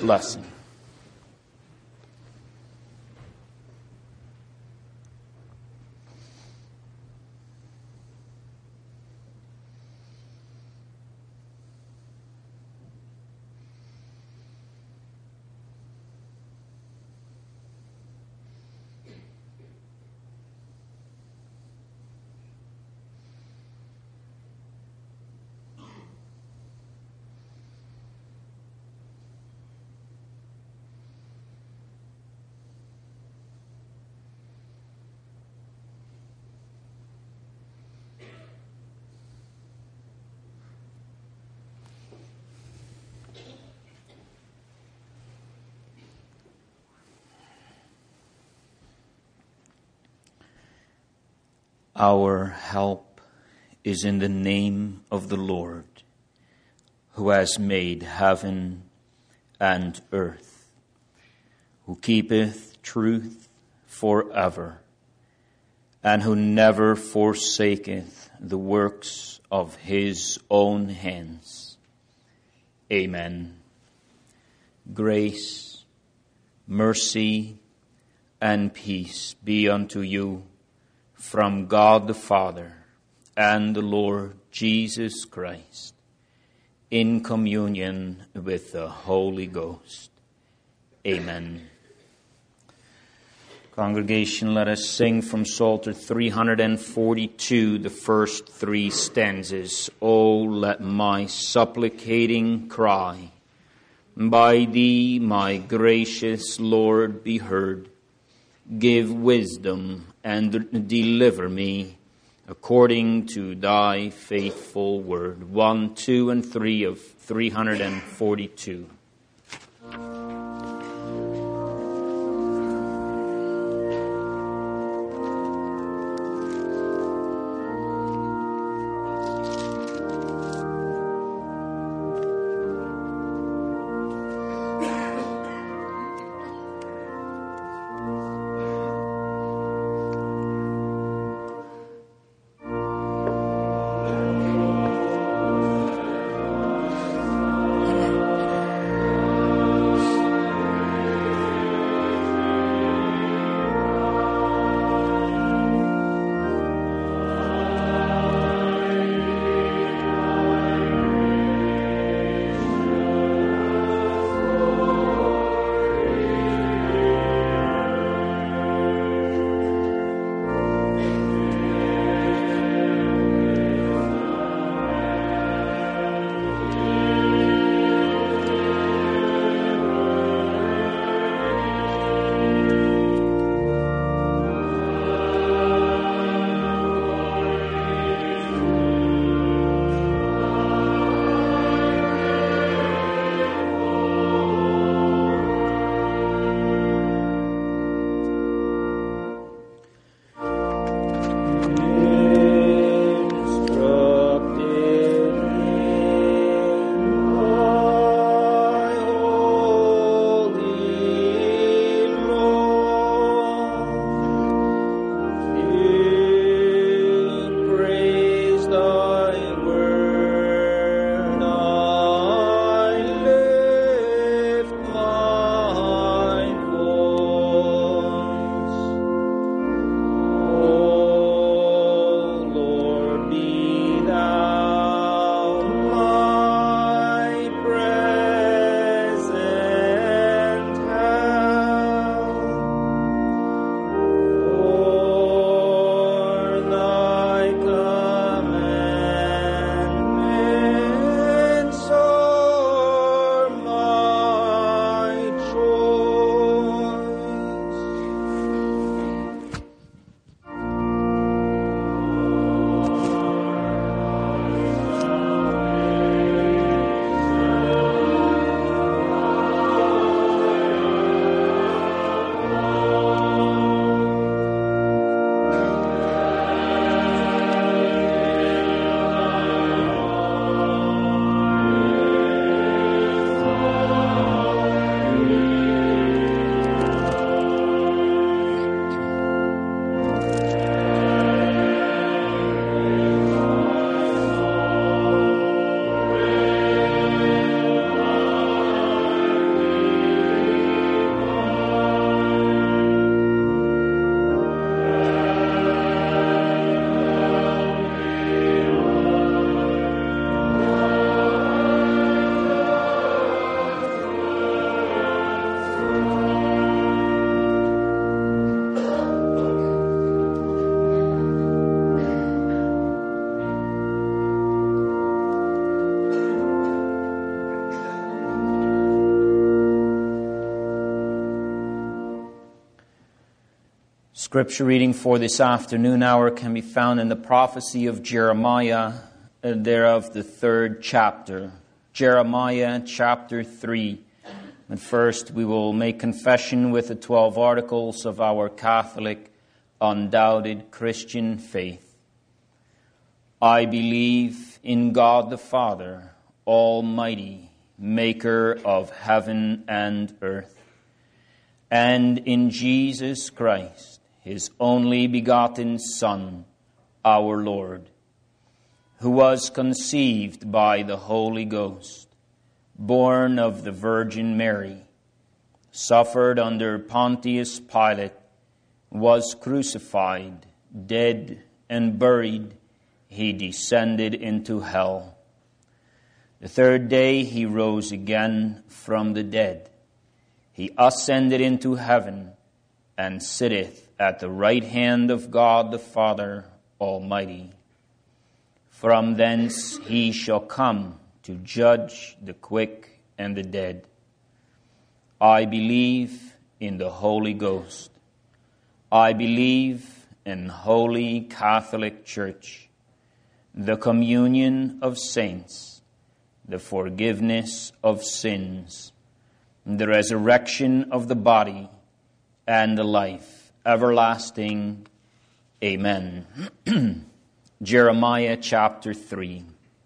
blessing. Our help is in the name of the Lord, who has made heaven and earth, who keepeth truth forever, and who never forsaketh the works of his own hands. Amen. Grace, mercy, and peace be unto you from God the Father and the Lord Jesus Christ, in communion with the Holy Ghost. Amen. Congregation, let us sing from Psalter 342, the first three stanzas. O let my supplicating cry by thee, my gracious Lord, be heard. Give wisdom and deliver me according to thy faithful word. 1, 2, and 3 of 342. Scripture reading for this afternoon hour can be found in the prophecy of Jeremiah, thereof the 3rd chapter. Jeremiah chapter 3. But first we will make confession with the 12 articles of our Catholic, undoubted Christian faith. I believe in God the Father, Almighty, maker of heaven and earth, and in Jesus Christ, His only begotten Son, our Lord, who was conceived by the Holy Ghost, born of the Virgin Mary, suffered under Pontius Pilate, was crucified, dead, and buried. He descended into hell. The 3rd day He rose again from the dead. He ascended into heaven and sitteth at the right hand of God the Father Almighty. From thence He shall come to judge the quick and the dead. I believe in the Holy Ghost. I believe in Holy Catholic Church, the communion of saints, the forgiveness of sins, the resurrection of the body, and the life everlasting. Amen. Jeremiah chapter 3.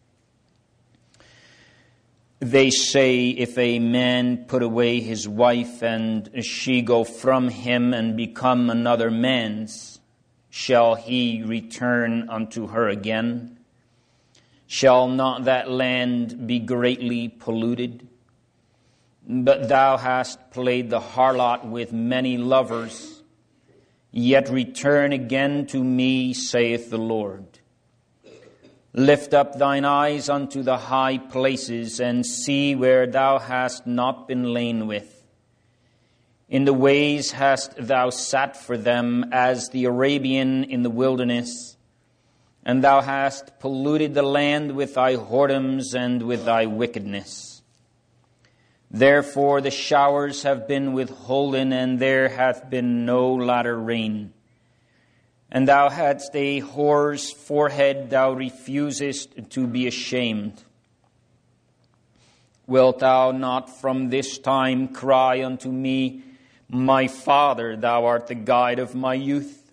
They say, if a man put away his wife, and she go from him and become another man's, shall he return unto her again? Shall not that land be greatly polluted? But thou hast played the harlot with many lovers. Yet return again to me, saith the Lord. Lift up thine eyes unto the high places, and see where thou hast not been lain with. In the ways hast thou sat for them as the Arabian in the wilderness, and thou hast polluted the land with thy whoredoms and with thy wickedness. Therefore the showers have been withholden, and there hath been no latter rain. And thou hadst a whore's forehead, thou refusest to be ashamed. Wilt thou not from this time cry unto me, My Father, thou art the guide of my youth?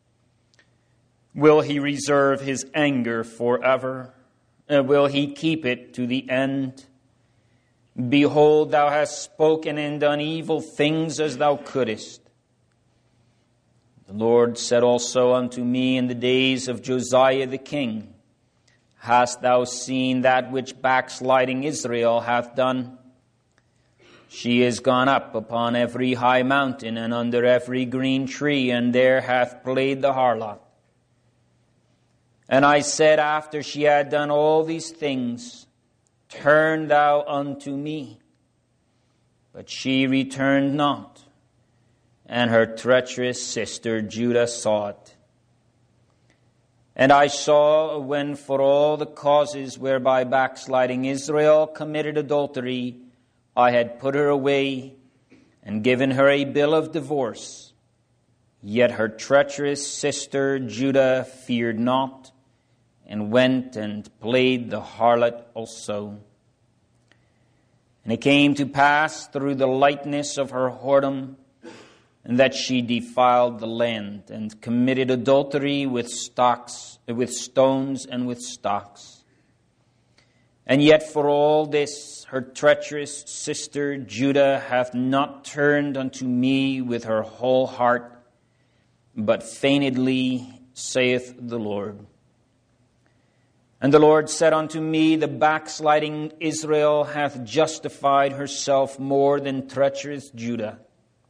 Will He reserve His anger forever? Will He keep it to the end? Behold, thou hast spoken and done evil things as thou couldest. The Lord said also unto me in the days of Josiah the king, Hast thou seen that which backsliding Israel hath done? She is gone up upon every high mountain and under every green tree, and there hath played the harlot. And I said, after she had done all these things, Turn thou unto me. But she returned not, and her treacherous sister Judah saw it. And I saw, when for all the causes whereby backsliding Israel committed adultery, I had put her away and given her a bill of divorce. Yet her treacherous sister Judah feared not, and went and played the harlot also. And it came to pass through the lightness of her whoredom, and that she defiled the land, and committed adultery with stones and with stocks. And yet for all this her treacherous sister Judah hath not turned unto me with her whole heart, but feignedly, saith the Lord. And the Lord said unto me, The backsliding Israel hath justified herself more than treacherous Judah.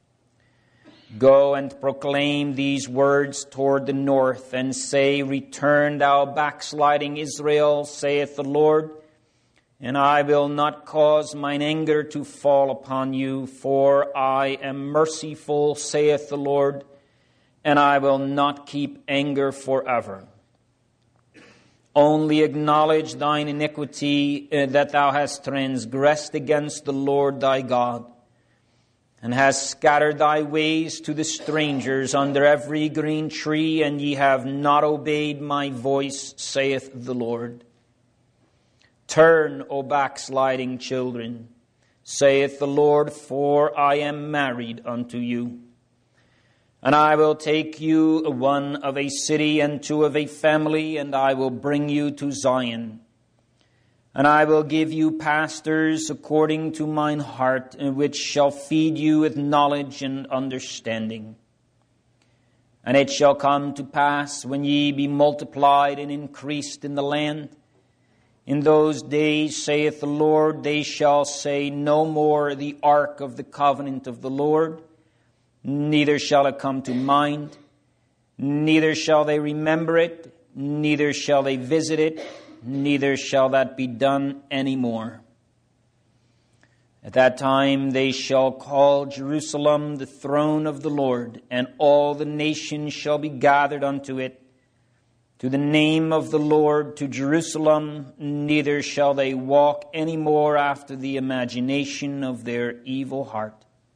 Go and proclaim these words toward the north, and say, Return, thou backsliding Israel, saith the Lord, and I will not cause mine anger to fall upon you, for I am merciful, saith the Lord, and I will not keep anger forever. Only acknowledge thine iniquity, that thou hast transgressed against the Lord thy God, and hast scattered thy ways to the strangers under every green tree, and ye have not obeyed my voice, saith the Lord. Turn, O backsliding children, saith the Lord, for I am married unto you. And I will take you, one of a city and two of a family, and I will bring you to Zion. And I will give you pastors according to mine heart, which shall feed you with knowledge and understanding. And it shall come to pass, when ye be multiplied and increased in the land, in those days, saith the Lord, they shall say no more, the ark of the covenant of the Lord, neither shall it come to mind, neither shall they remember it, neither shall they visit it, neither shall that be done any more. At that time they shall call Jerusalem the throne of the Lord, and all the nations shall be gathered unto it, to the name of the Lord, to Jerusalem, neither shall they walk any more after the imagination of their evil heart.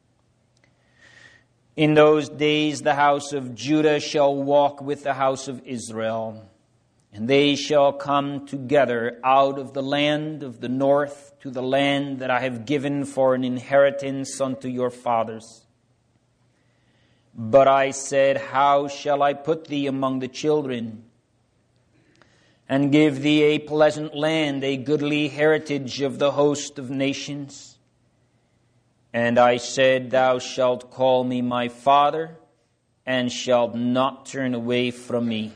In those days the house of Judah shall walk with the house of Israel, and they shall come together out of the land of the north to the land that I have given for an inheritance unto your fathers. But I said, how shall I put thee among the children, and give thee a pleasant land, a goodly heritage of the host of nations? And I said, thou shalt call me my father, and shalt not turn away from me.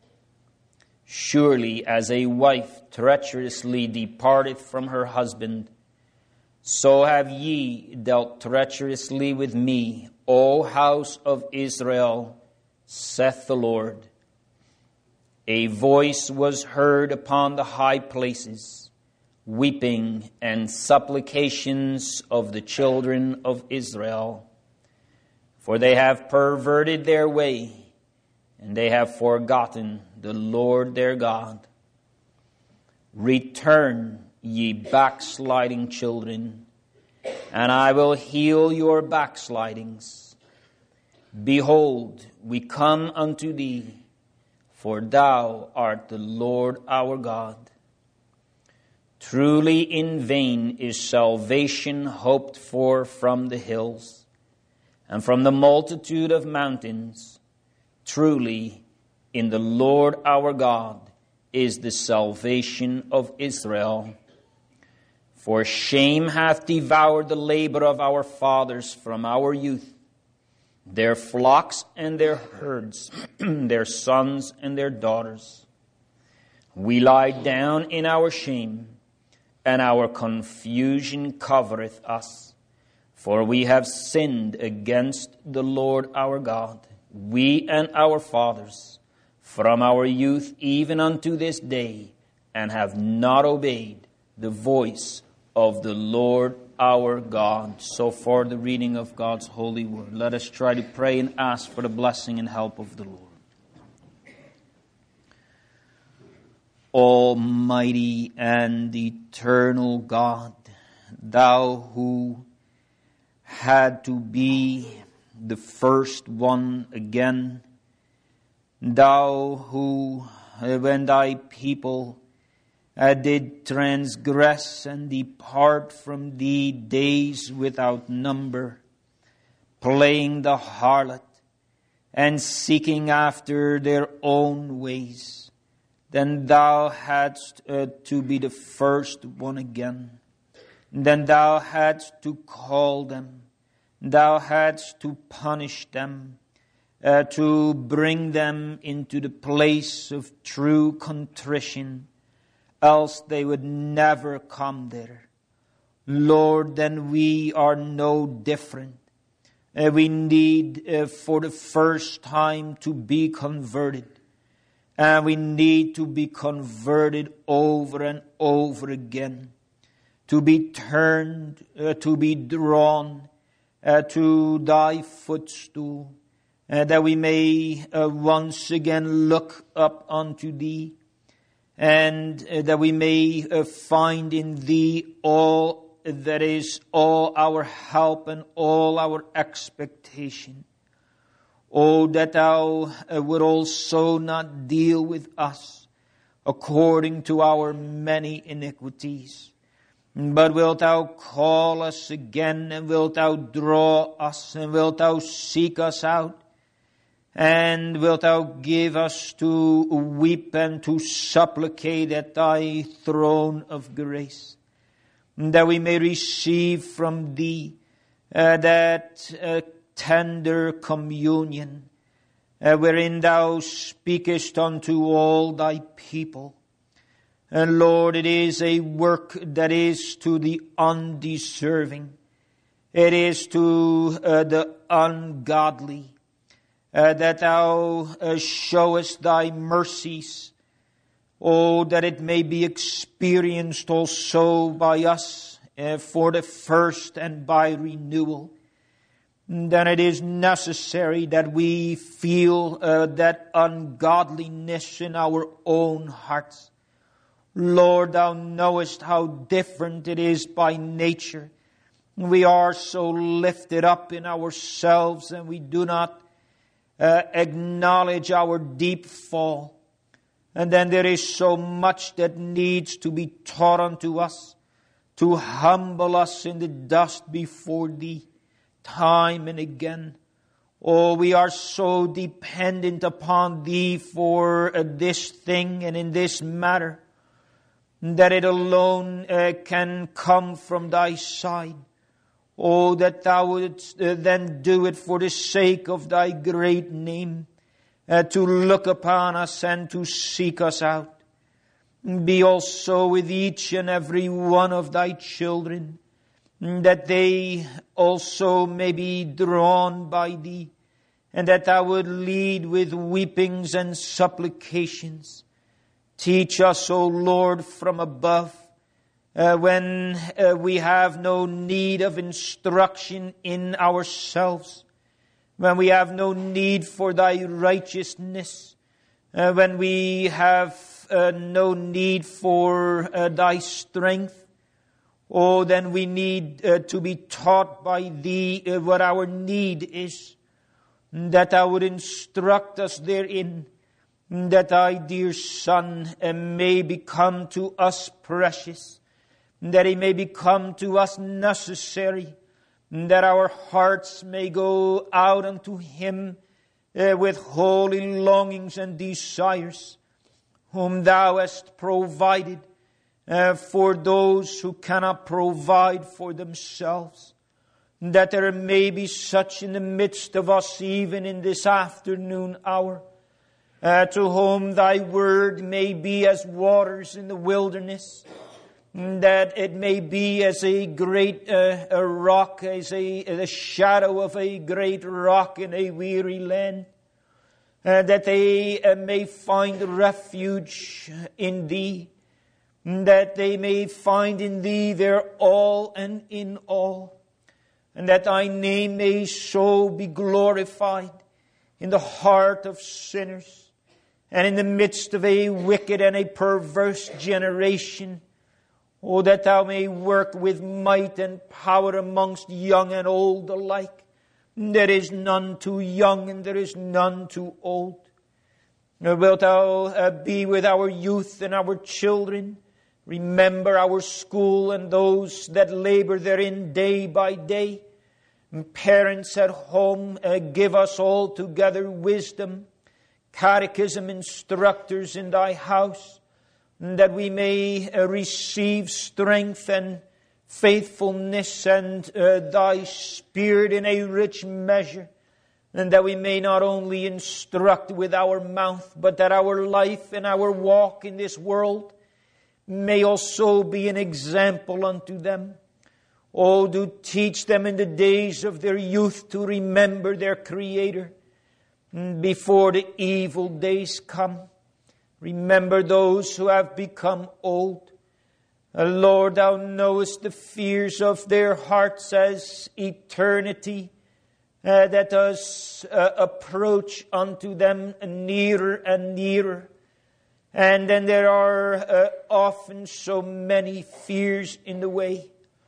Surely as a wife treacherously departeth from her husband, so have ye dealt treacherously with me, O house of Israel, saith the Lord. A voice was heard upon the high places, weeping and supplications of the children of Israel. For they have perverted their way, and they have forgotten the Lord their God. Return, ye backsliding children, and I will heal your backslidings. Behold, we come unto thee, for thou art the Lord our God. Truly in vain is salvation hoped for from the hills, and from the multitude of mountains. Truly in the Lord our God is the salvation of Israel. For shame hath devoured the labor of our fathers from our youth, their flocks and their herds, their sons and their daughters. We lie down in our shame, and our confusion covereth us. For we have sinned against the Lord our God, we and our fathers, from our youth even unto this day, and have not obeyed the voice of the Lord our God. So far the reading of God's holy word. Let us try to pray and ask for the blessing and help of the Lord. Almighty and eternal God, thou who had to be the first one again, thou who, when thy people did transgress and depart from thee days without number, playing the harlot and seeking after their own ways, then thou hadst to be the first one again. Then thou hadst to call them, thou hadst to punish them, to bring them into the place of true contrition, else they would never come there. Lord, then we are no different. We need for the first time to be converted. And we need to be converted over and over again. To be turned, to be drawn to thy footstool. That we may once again look up unto thee. And that we may find in thee all that is all our help and all our expectation. Oh, that thou would also not deal with us according to our many iniquities, but wilt thou call us again, and wilt thou draw us, and wilt thou seek us out, and wilt thou give us to weep and to supplicate at thy throne of grace, that we may receive from thee that tender communion wherein thou speakest unto all thy people. And Lord, it is a work that is to the undeserving. It is to the ungodly. That thou showest thy mercies. Oh, that it may be experienced also by us for the first and by renewal. Then it is necessary that we feel that ungodliness in our own hearts. Lord, thou knowest how different it is by nature. We are so lifted up in ourselves, and we do not acknowledge our deep fall. And then there is so much that needs to be taught unto us, to humble us in the dust before thee, time and again. Oh, we are so dependent upon thee for this thing and in this matter, that it alone can come from thy side. Oh, that thou wouldst then do it for the sake of thy great name, to look upon us and to seek us out. Be also with each and every one of thy children, that they also may be drawn by thee, and that thou would lead with weepings and supplications. Teach us, O Lord, from above, when we have no need of instruction in ourselves, when we have no need for thy righteousness, when we have no need for thy strength. Oh, then we need to be taught by thee what our need is, that thou would instruct us therein, that thy dear Son may become to us precious, that he may become to us necessary, that our hearts may go out unto him with holy longings and desires, whom thou hast provided for those who cannot provide for themselves. That there may be such in the midst of us even in this afternoon hour, to whom thy word may be as waters in the wilderness, that it may be as a great a rock, as the shadow of a great rock in a weary land, that they may find refuge in thee, that they may find in thee their all and in all, and that thy name may so be glorified in the heart of sinners, and in the midst of a wicked and a perverse generation. Oh, that thou may work with might and power amongst young and old alike. There is none too young and there is none too old. Wilt thou be with our youth and our children? Remember our school and those that labor therein day by day. Parents at home, give us all together wisdom. Catechism instructors in thy house, that we may receive strength and faithfulness and thy Spirit in a rich measure, and that we may not only instruct with our mouth, but that our life and our walk in this world may also be an example unto them. Oh, do teach them in the days of their youth to remember their Creator before the evil days come. Remember those who have become old. Lord, thou knowest the fears of their hearts as eternity that does approach unto them nearer and nearer. And then there are often so many fears in the way.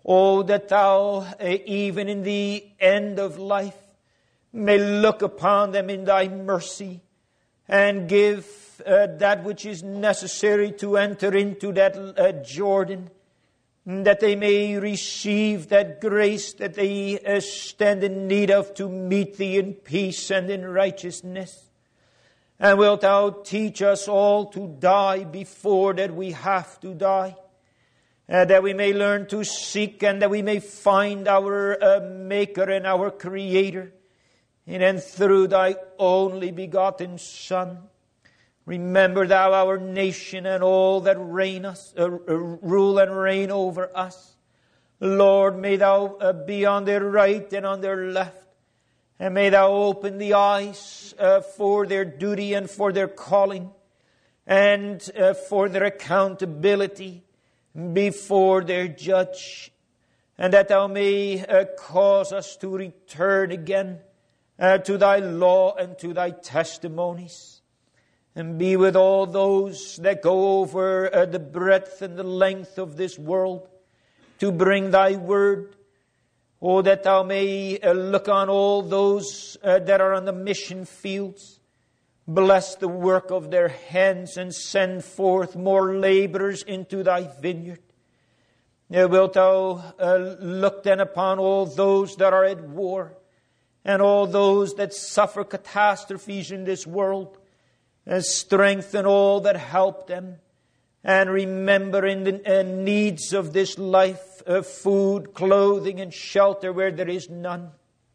Oh, that Thou, even in the end of life, may look upon them in Thy mercy and give that which is necessary to enter into that Jordan, that they may receive that grace that they stand in need of to meet Thee in peace and in righteousness. And wilt Thou teach us all to die before that we have to die, that we may learn to seek and that we may find our Maker and our Creator, and through Thy only begotten Son. Remember Thou our nation and all that rule and reign over us. Lord, may Thou be on their right and on their left. And may Thou open the eyes for their duty and for their calling and for their accountability before their judge. And that Thou may cause us to return again to Thy law and to Thy testimonies. And be with all those that go over the breadth and the length of this world to bring Thy word. Oh, that Thou may look on all those that are on the mission fields. Bless the work of their hands and send forth more laborers into Thy vineyard. Wilt Thou look then upon all those that are at war and all those that suffer catastrophes in this world, and strengthen all that help them, and remember in the needs of this life, food, clothing, and shelter where there is none.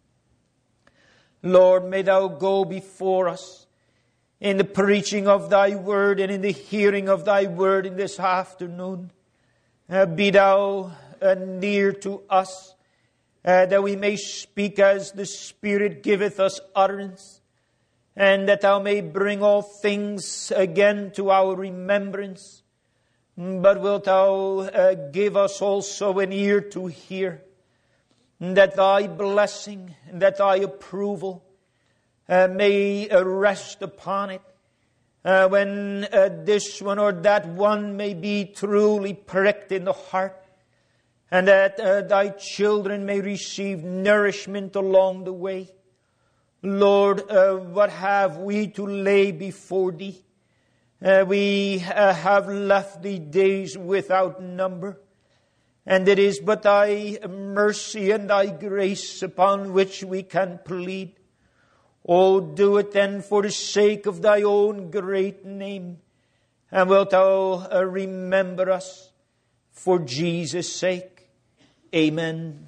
Lord, may Thou go before us in the preaching of Thy word and in the hearing of Thy word in this afternoon. Be Thou near to us, that we may speak as the Spirit giveth us utterance, and that Thou may bring all things again to our remembrance. But wilt Thou give us also an ear to hear, that Thy blessing, that Thy approval may rest upon it, when this one or that one may be truly pricked in the heart, and that Thy children may receive nourishment along the way. Lord, what have we to lay before Thee? We have left Thee days without number, and it is but Thy mercy and Thy grace upon which we can plead. Oh, do it then for the sake of Thy own great name, and wilt Thou remember us for Jesus' sake. Amen.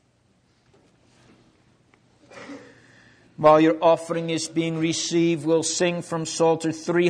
While your offering is being received, we'll sing from Psalter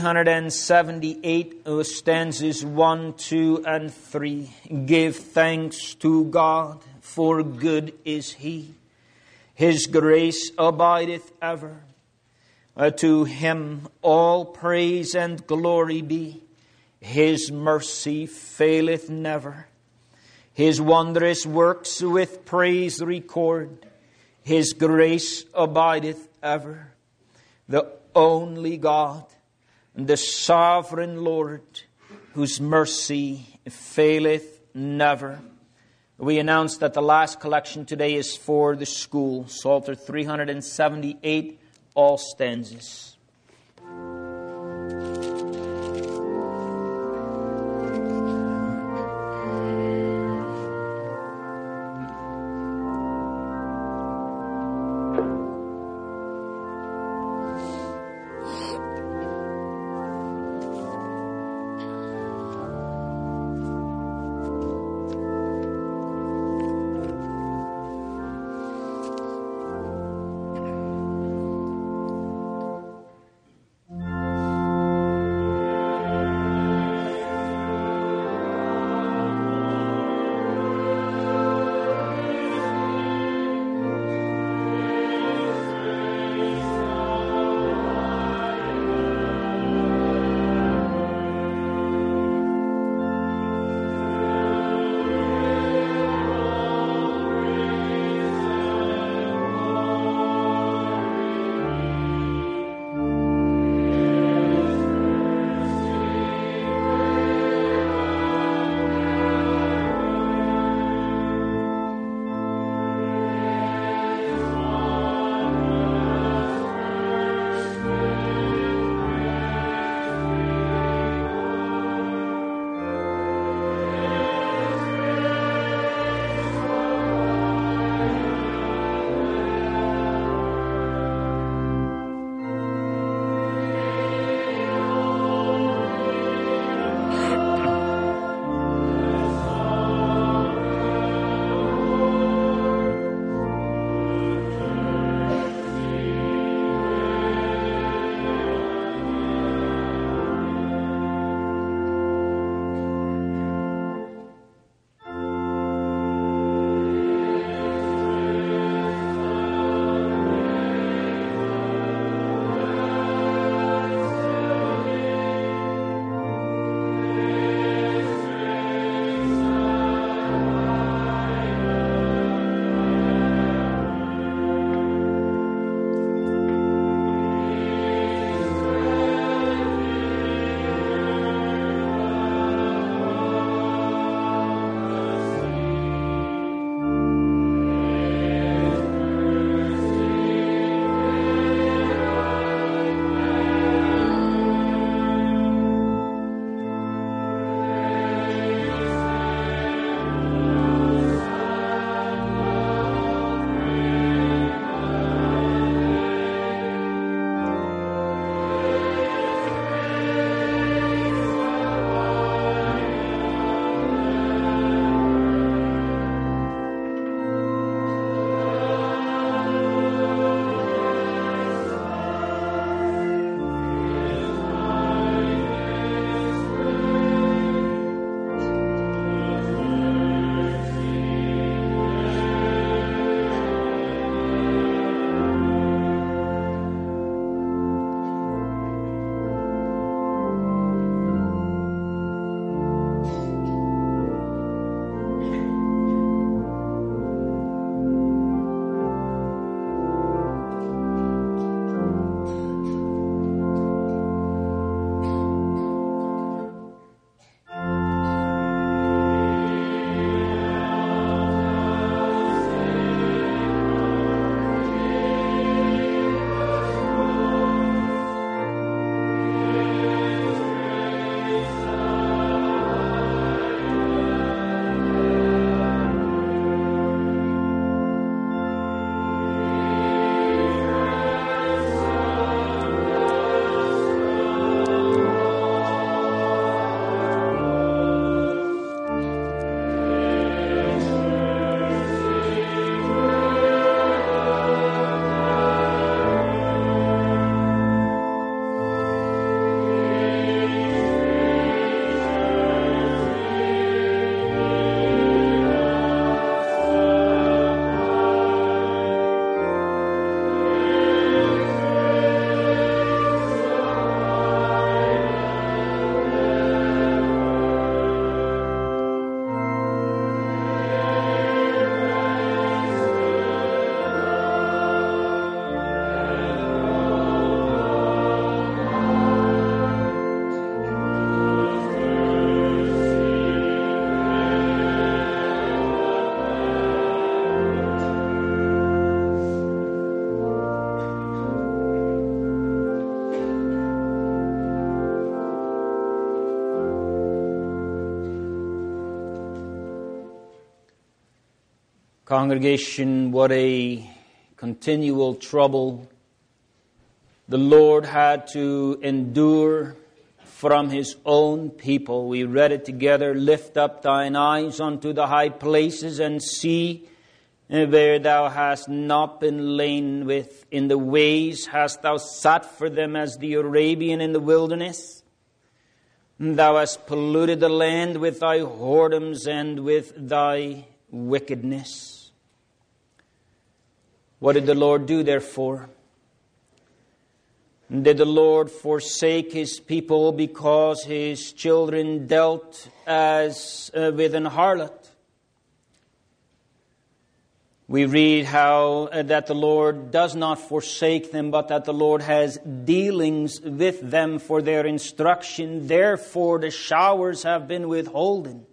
378, stanzas 1, 2, and 3. Give thanks to God, for good is He. His grace abideth ever. To Him all praise and glory be. His mercy faileth never. His wondrous works with praise record. His grace abideth ever. The only God, the sovereign Lord, whose mercy faileth never. We announce that the last collection today is for the school. Psalter 378, all stanzas. Congregation, what a continual trouble the Lord had to endure from His own people. We read it together. Lift up thine eyes unto the high places and see where thou hast not been lain with. In the ways hast thou sat for them as the Arabian in the wilderness. Thou hast polluted the land with thy whoredoms and with thy wickedness. What did the Lord do therefore? Did the Lord forsake His people because His children dealt as with an harlot? We read how that the Lord does not forsake them, but that the Lord has dealings with them for their instruction. Therefore the showers have been withholden,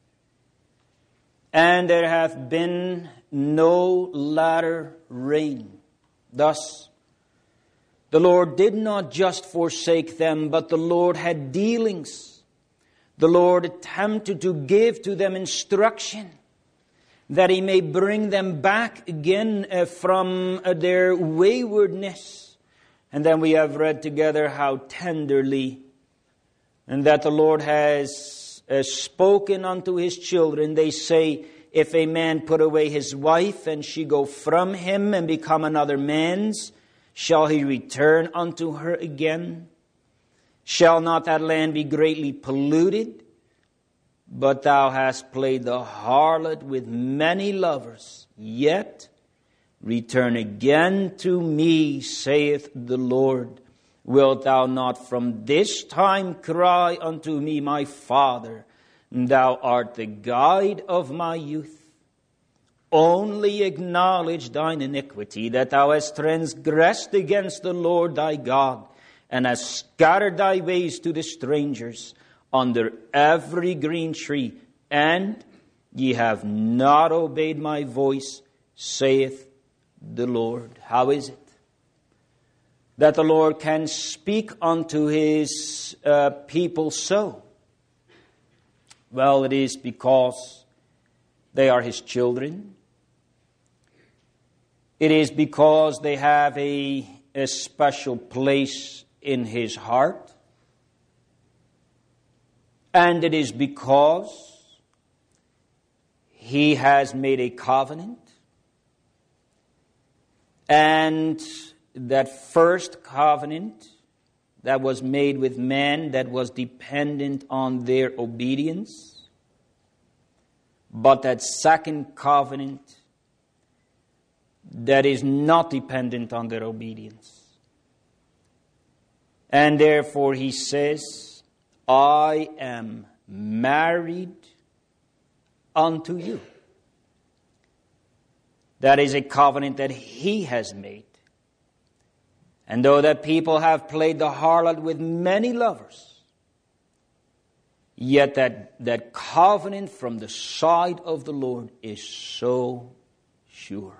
and there hath been no latter rain. Thus, the Lord did not just forsake them, but the Lord had dealings. The Lord attempted to give to them instruction, that He may bring them back again from their waywardness. And then we have read together how tenderly, and that the Lord has spoken unto His children. They say, if a man put away his wife, and she go from him and become another man's, shall he return unto her again? Shall not that land be greatly polluted? But thou hast played the harlot with many lovers. Yet return again to me, saith the Lord. Wilt thou not from this time cry unto me, my Father? Thou art the guide of my youth. Only acknowledge thine iniquity, that thou hast transgressed against the Lord thy God, and hast scattered thy ways to the strangers under every green tree, and ye have not obeyed my voice, saith the Lord. How is it that the Lord can speak unto His people so? Well, it is because they are His children. It is because they have a special place in His heart. And it is because He has made a covenant. And that first covenant that was made with men, that was dependent on their obedience. But that second covenant that is not dependent on their obedience. And therefore He says, I am married unto you. That is a covenant that He has made. And though that people have played the harlot with many lovers, yet that covenant from the side of the Lord is so sure.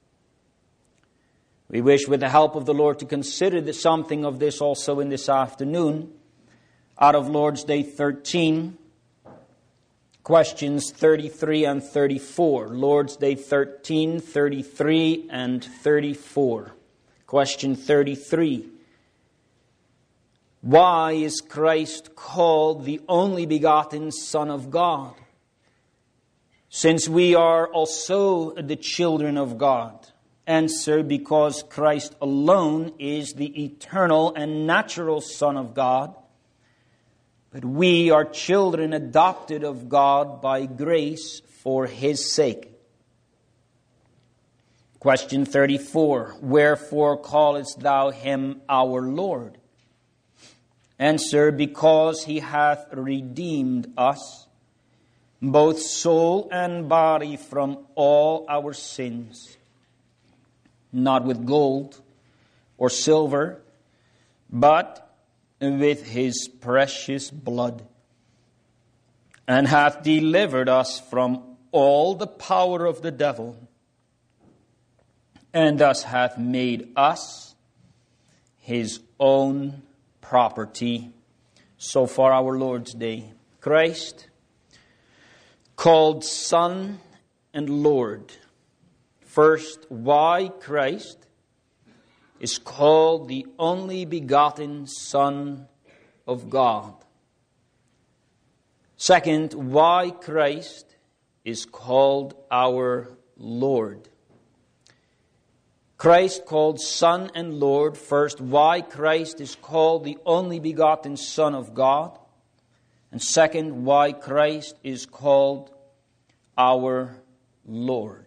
We wish with the help of the Lord to consider something of this also in this afternoon. Out of Lord's Day 13, questions 33 and 34. Lord's Day 13, 33 and 34. Question 33. Why is Christ called the only begotten Son of God, since we are also the children of God? Answer, because Christ alone is the eternal and natural Son of God, but we are children adopted of God by grace for His sake. Question 34. Wherefore callest thou Him our Lord? Answer, because He hath redeemed us, both soul and body, from all our sins, not with gold or silver, but with His precious blood, and hath delivered us from all the power of the devil, and thus hath made us His own property. So far our Lord's Day. Christ, called Son and Lord, First, why Christ is called the only begotten Son of God. Second, why Christ is called our Lord. Christ called Son and Lord. First, why Christ is called the only begotten Son of God. And second, why Christ is called our Lord.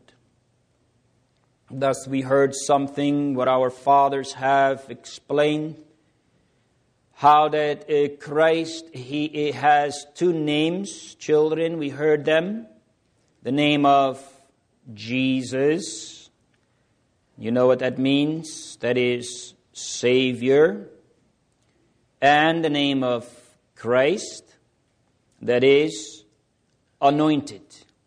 Thus we heard something what our fathers have explained, how that Christ, He has two names, children, we heard them. The name of Jesus, you know what that means, that is Savior. And the name of Christ, that is Anointed.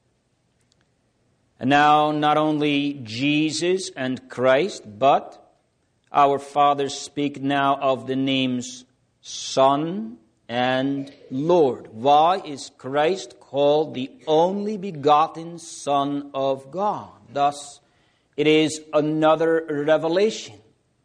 And now, not only Jesus and Christ, but our fathers speak now of the names Son and Lord. Why is Christ called the only begotten Son of God? Thus, it is another revelation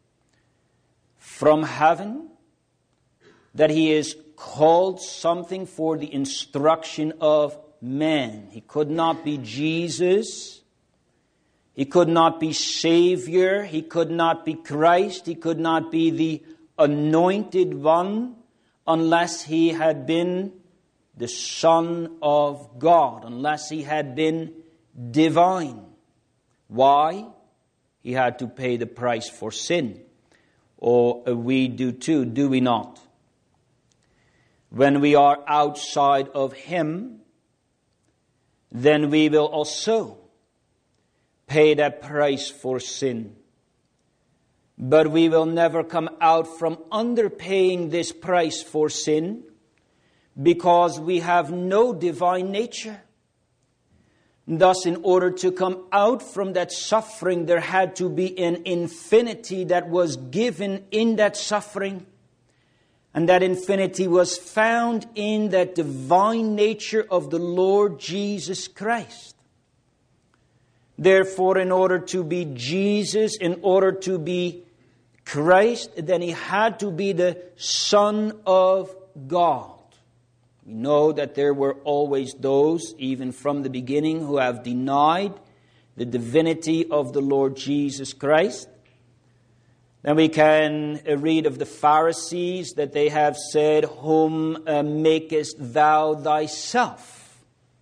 from heaven that He is called something for the instruction of man. He could not be Jesus. He could not be Savior. He could not be Christ. He could not be the Anointed One unless He had been the Son of God, unless He had been divine. Why? He had to pay the price for sin. Or we do too, do we not? When we are outside of Him, then we will also pay that price for sin. But we will never come out from underpaying this price for sin because we have no divine nature. Thus, in order to come out from that suffering, there had to be an infinity that was given in that suffering. And that infinity was found in that divine nature of the Lord Jesus Christ. Therefore, in order to be Jesus, in order to be Christ, then He had to be the Son of God. We know that there were always those, even from the beginning, who have denied the divinity of the Lord Jesus Christ. Then we can read of the Pharisees that they have said, "Whom makest thou thyself?"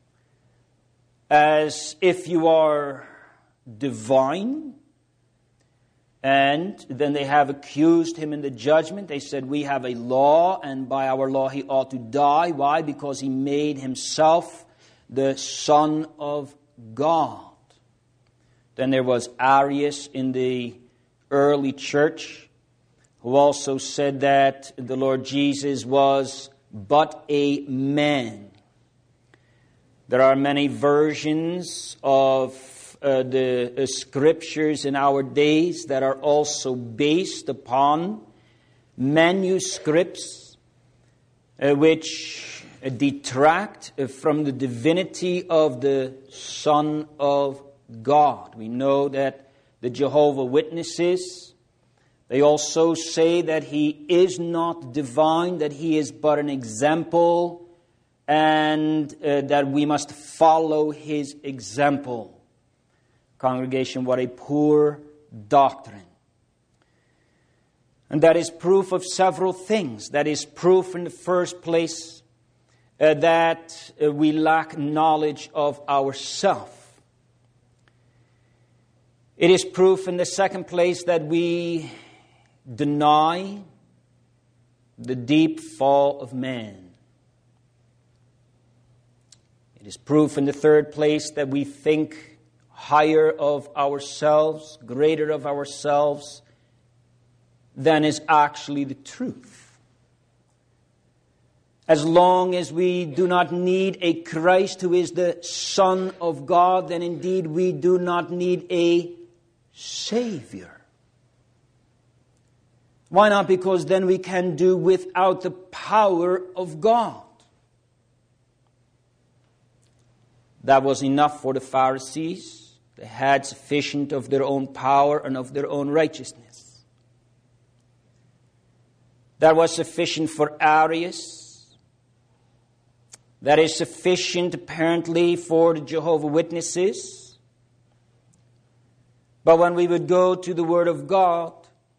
As if you are divine. And then they have accused Him in the judgment. They said, "We have a law, and by our law He ought to die." Why? Because He made Himself the Son of God. Then there was Arius in the early church, who also said that the Lord Jesus was but a man. There are many versions of the scriptures in our days that are also based upon manuscripts which detract from the divinity of the Son of God. We know that the Jehovah's Witnesses, they also say that He is not divine, that He is but an example, and that we must follow His example. Congregation, what a poor doctrine. And that is proof of several things. That is proof in the first place that we lack knowledge of ourselves. It is proof in the second place that we deny the deep fall of man. It is proof in the third place that we think higher of ourselves, greater of ourselves, than is actually the truth. As long as we do not need a Christ who is the Son of God, then indeed we do not need a Savior. Why not? Because then we can do without the power of God. That was enough for the Pharisees. They had sufficient of their own power and of their own righteousness. That was sufficient for Arius. That is sufficient apparently for the Jehovah's Witnesses. But when we would go to the Word of God,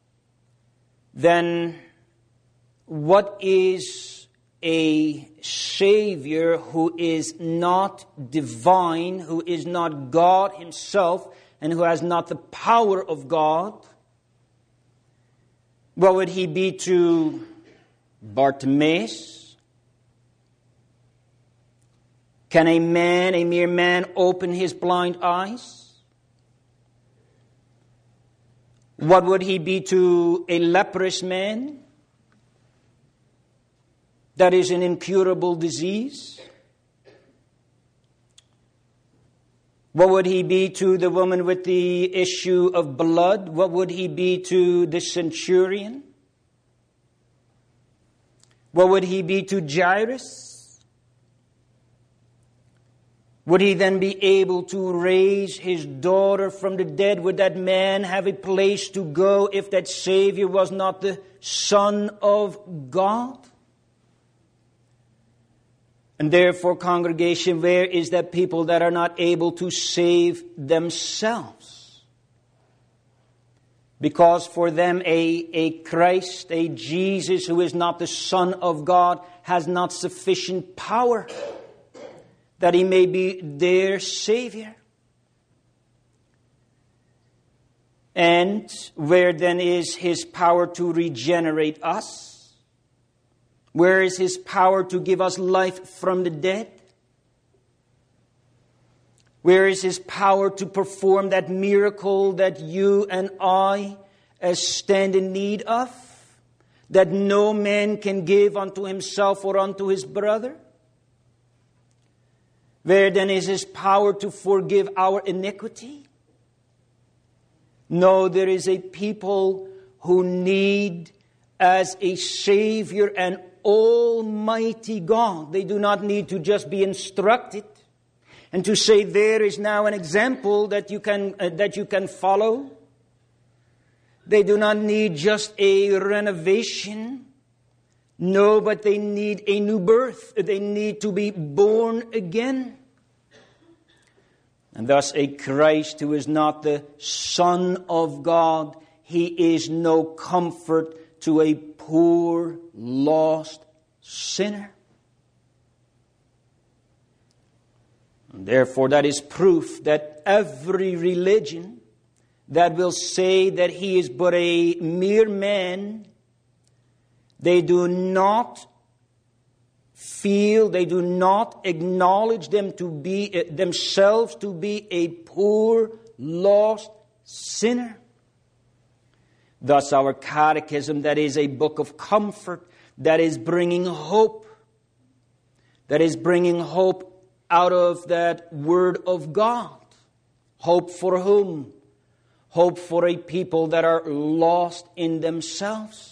then what is a Savior who is not divine, who is not God Himself, and who has not the power of God? What would He be to Bartimaeus? Can a mere man, open his blind eyes? What would He be to a leprous man? That is an incurable disease. What would He be to the woman with the issue of blood? What would He be to the centurion? What would He be to Jairus? Would He then be able to raise his daughter from the dead? Would that man have a place to go if that Savior was not the Son of God? And therefore, congregation, where is that people that are not able to save themselves? Because for them a Christ, a Jesus who is not the Son of God, has not sufficient power that He may be their Savior. And where then is His power to regenerate us? Where is His power to give us life from the dead? Where is His power to perform that miracle that you and I stand in need of? That no man can give unto himself or unto his brother? Where then is His power to forgive our iniquity? No, there is a people who need as a Savior an Almighty God. They do not need to just be instructed and to say there is now an example that you can follow. They do not need just a renovation. No, but they need a new birth. They need to be born again. And thus a Christ who is not the Son of God, He is no comfort to a poor, lost sinner. And therefore, that is proof that every religion that will say that He is but a mere man, they do not feel, they do not acknowledge themselves to be a poor, lost sinner. Thus our catechism, that is a book of comfort, that is bringing hope. That is bringing hope out of that Word of God. Hope for whom? Hope for a people that are lost in themselves.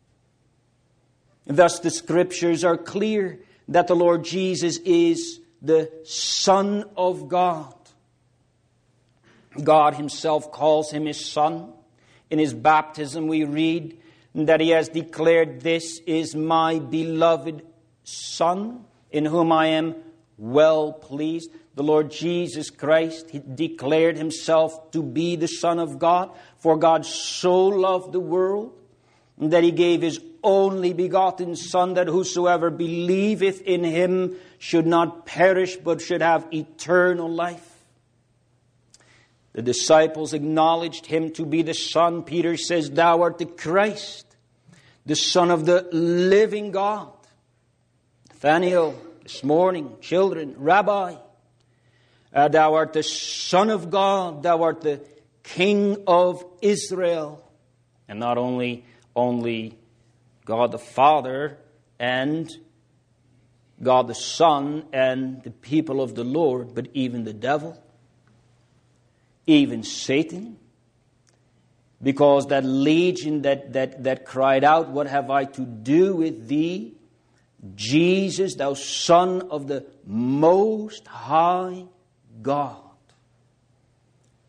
Thus the Scriptures are clear that the Lord Jesus is the Son of God. God Himself calls Him His Son. In His baptism we read that He has declared, "This is my beloved Son, in whom I am well pleased." The Lord Jesus Christ, He declared Himself to be the Son of God. For God so loved the world that He gave His only begotten Son, that whosoever believeth in Him should not perish, but should have eternal life. The disciples acknowledged Him to be the Son. Peter says, "Thou art the Christ, the Son of the living God." Nathanael, this morning, children, Rabbi, thou art the Son of God, thou art the King of Israel. And not only God the Father and God the Son and the people of the Lord, but even the devil, even Satan. Because that legion that cried out, "What have I to do with thee, Jesus, thou Son of the Most High God?"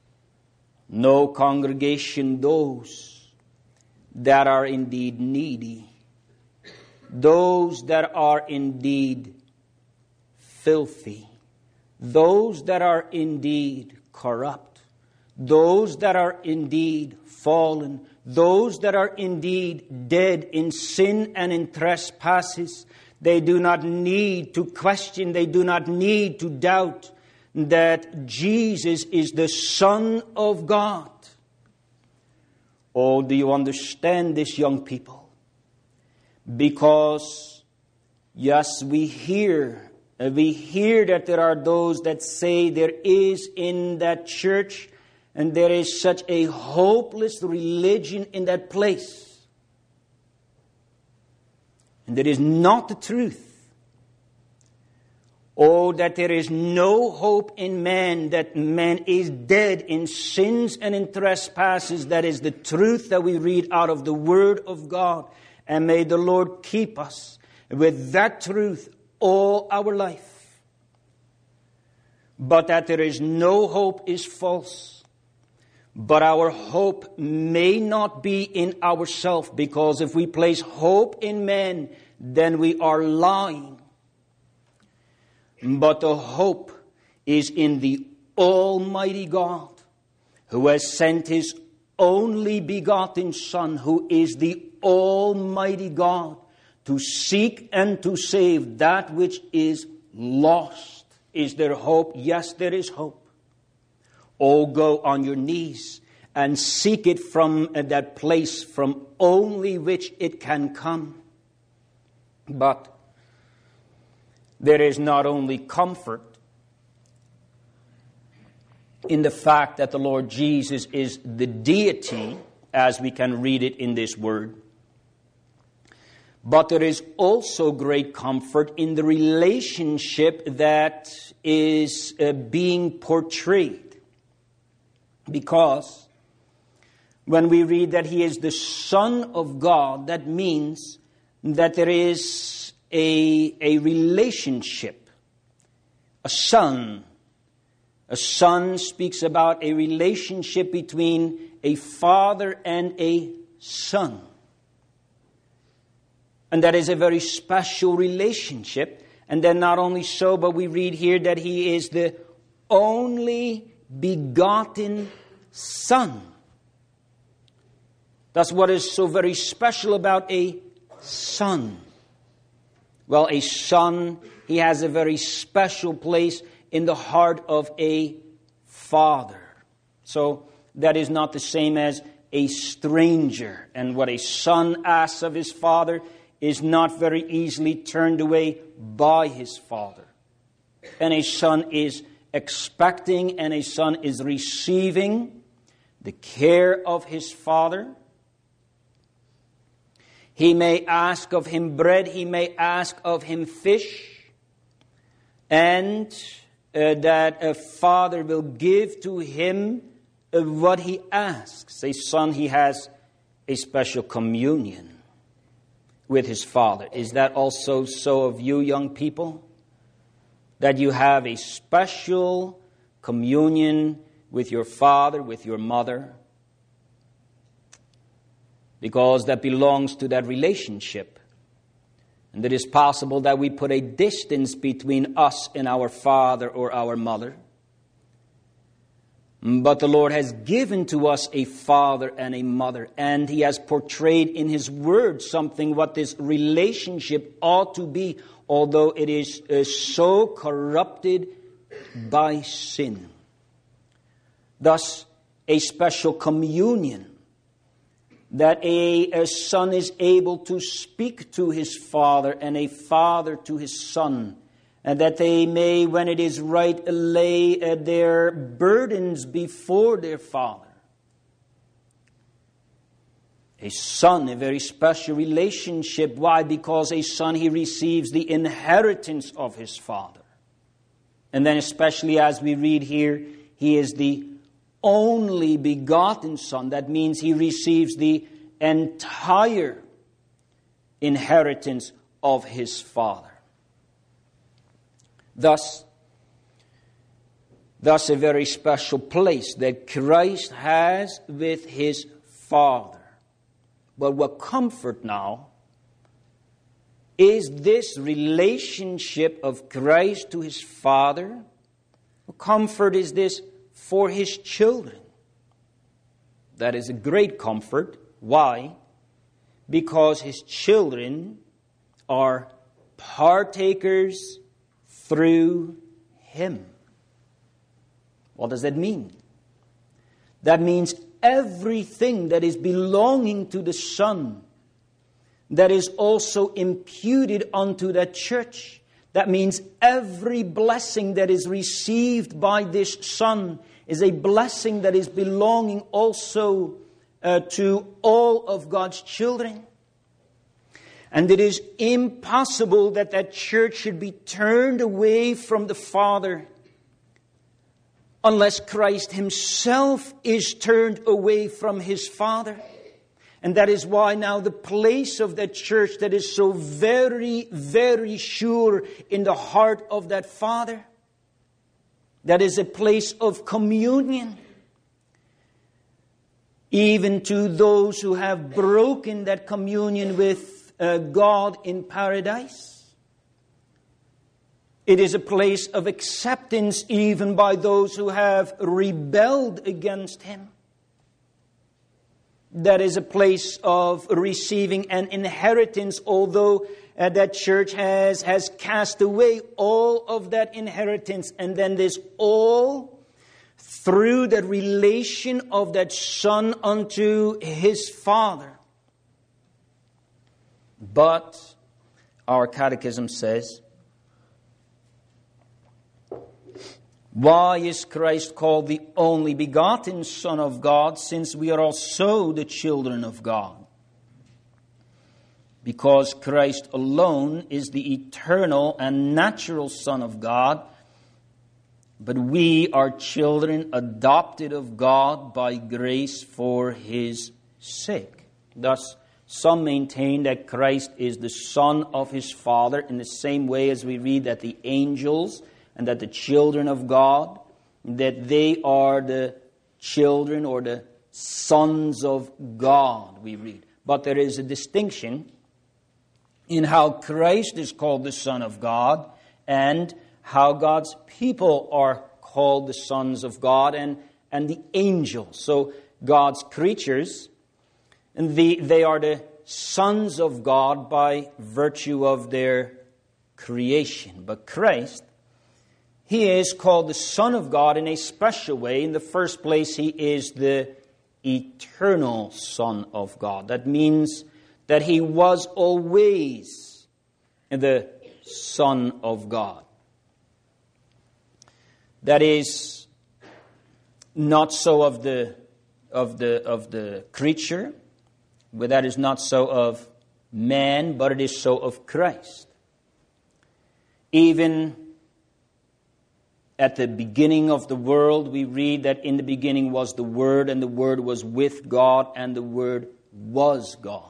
No, congregation, those that are indeed needy, those that are indeed filthy, those that are indeed corrupt, those that are indeed fallen, those that are indeed dead in sin and in trespasses, they do not need to question, they do not need to doubt that Jesus is the Son of God. Oh, do you understand this, young people? Because, yes, we hear that there are those that say there is in that church and there is such a hopeless religion in that place. And that is not the truth. Oh, that there is no hope in man, that man is dead in sins and in trespasses. That is the truth that we read out of the Word of God. And may the Lord keep us with that truth all our life. But that there is no hope is false. But our hope may not be in ourselves, because if we place hope in man, then we are lying. But the hope is in the Almighty God, who has sent His only begotten Son, who is the Almighty God, to seek and to save that which is lost. Is there hope? Yes, there is hope. Oh, go on your knees and seek it from that place from only which it can come. But there is not only comfort in the fact that the Lord Jesus is the deity, as we can read it in this word, but there is also great comfort in the relationship that is being portrayed. Because when we read that He is the Son of God, that means that there is a relationship. A son speaks about a relationship between a father and a son. And that is a very special relationship. And then not only so, but we read here that He is the only begotten Son. That's what is so very special about a son. Well, a son, he has a very special place in the heart of a father. So that is not the same as a stranger. And what a son asks of his father is not very easily turned away by his father. And a son is expecting, and a son is receiving the care of his father. He may ask of him bread, he may ask of him fish, and that a father will give to him what he asks. A son, he has a special communion with his father. Is that also so of you, young people? That you have a special communion with your father, with your mother? Because that belongs to that relationship. And it is possible that we put a distance between us and our father or our mother. But the Lord has given to us a father and a mother, and He has portrayed in His Word something what this relationship ought to be, although it is so corrupted by sin. Thus, a special communion, that a son is able to speak to his father and a father to his son, and that they may, when it is right, lay their burdens before their father. A son, a very special relationship. Why? Because a son, he receives the inheritance of his father. And then especially as we read here, he is the only begotten Son. That means he receives the entire inheritance of his Father. Thus, Thus a very special place that Christ has with His Father. But what comfort now is this relationship of Christ to His Father. What comfort is this for His children? That is a great comfort. Why? Because His children are partakers through Him. What does that mean? That means everything that is belonging to the Son, that is also imputed unto that church. That means every blessing that is received by this Son is a blessing that is belonging also to all of God's children. And it is impossible that that church should be turned away from the Father unless Christ Himself is turned away from His Father. And that is why now the place of that church that is so very, very sure in the heart of that Father, that is a place of communion. Even to those who have broken that communion with God in paradise. It is a place of acceptance even by those who have rebelled against Him. That is a place of receiving an inheritance, although that church has cast away all of that inheritance. And then this all through the relation of that Son unto His Father. But our catechism says, why is Christ called the only begotten Son of God, since we are also the children of God? Because Christ alone is the eternal and natural Son of God, but we are children adopted of God by grace for His sake. Thus, some maintain that Christ is the Son of His Father in the same way as we read that the angels and that the children of God, that they are the children or the sons of God, we read. But there is a distinction in how Christ is called the Son of God and how God's people are called the sons of God and the angels. So God's creatures, and they are the sons of God by virtue of their creation. But Christ, He is called the Son of God in a special way. In the first place, He is the eternal Son of God. That means that He was always the Son of God. That is not so of the creature, but that is not so of man, but it is so of Christ. Even at the beginning of the world, we read that in the beginning was the Word, and the Word was with God, and the Word was God.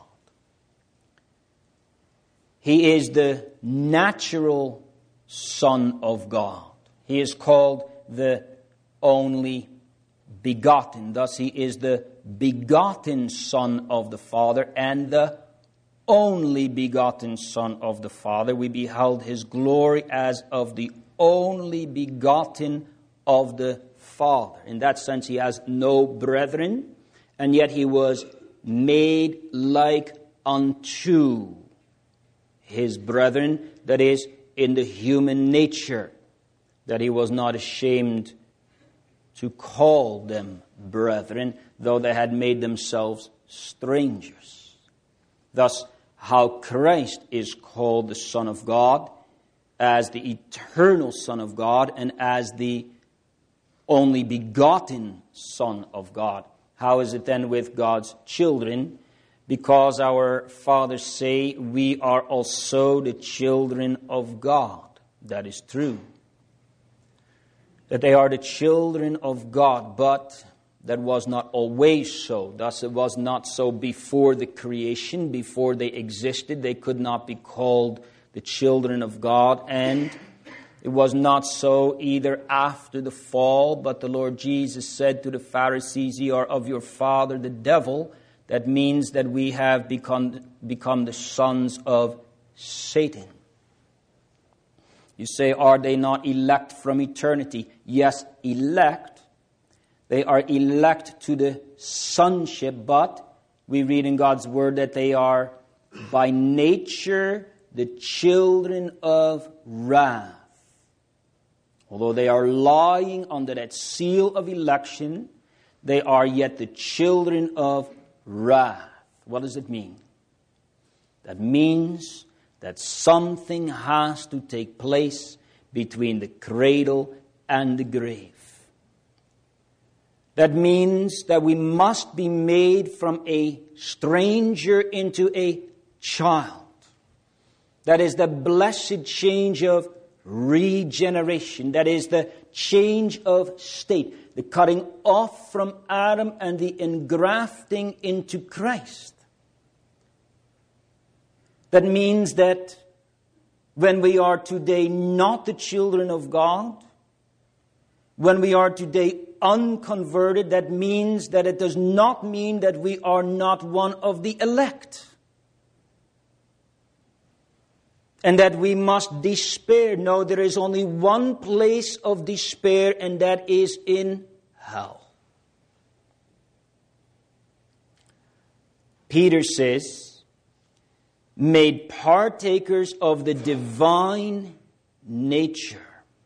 He is the natural Son of God. He is called the only begotten. Thus, He is the begotten Son of the Father and the only begotten Son of the Father. We beheld His glory as of the only begotten of the Father. In that sense, He has no brethren, and yet He was made like unto His brethren, that is, in the human nature, that He was not ashamed to call them brethren, though they had made themselves strangers. Thus, how Christ is called the Son of God, as the eternal Son of God, and as the only begotten Son of God. How is it then with God's children? Because our fathers say we are also the children of God. That is true. That they are the children of God, but that was not always so. Thus it was not so before the creation, before they existed. They could not be called the children of God. And It was not so either after the fall, but the Lord Jesus said to the Pharisees, "Ye are of your father the devil." That means that we have become the sons of Satan. You say, are they not elect from eternity? Yes, elect. They are elect to the sonship, but we read in God's word that they are by nature the children of wrath. Although they are lying under that seal of election, they are yet the children of wrath. What does it mean? That means that something has to take place between the cradle and the grave. That means that we must be made from a stranger into a child. That is the blessed change of regeneration. That is the change of state. The cutting off from Adam and the engrafting into Christ. That means that when we are today not the children of God, when we are today unconverted, that means that it does not mean that we are not one of the elect. And that we must despair. No, there is only one place of despair, and that is in hell. Peter says, made partakers of the divine nature.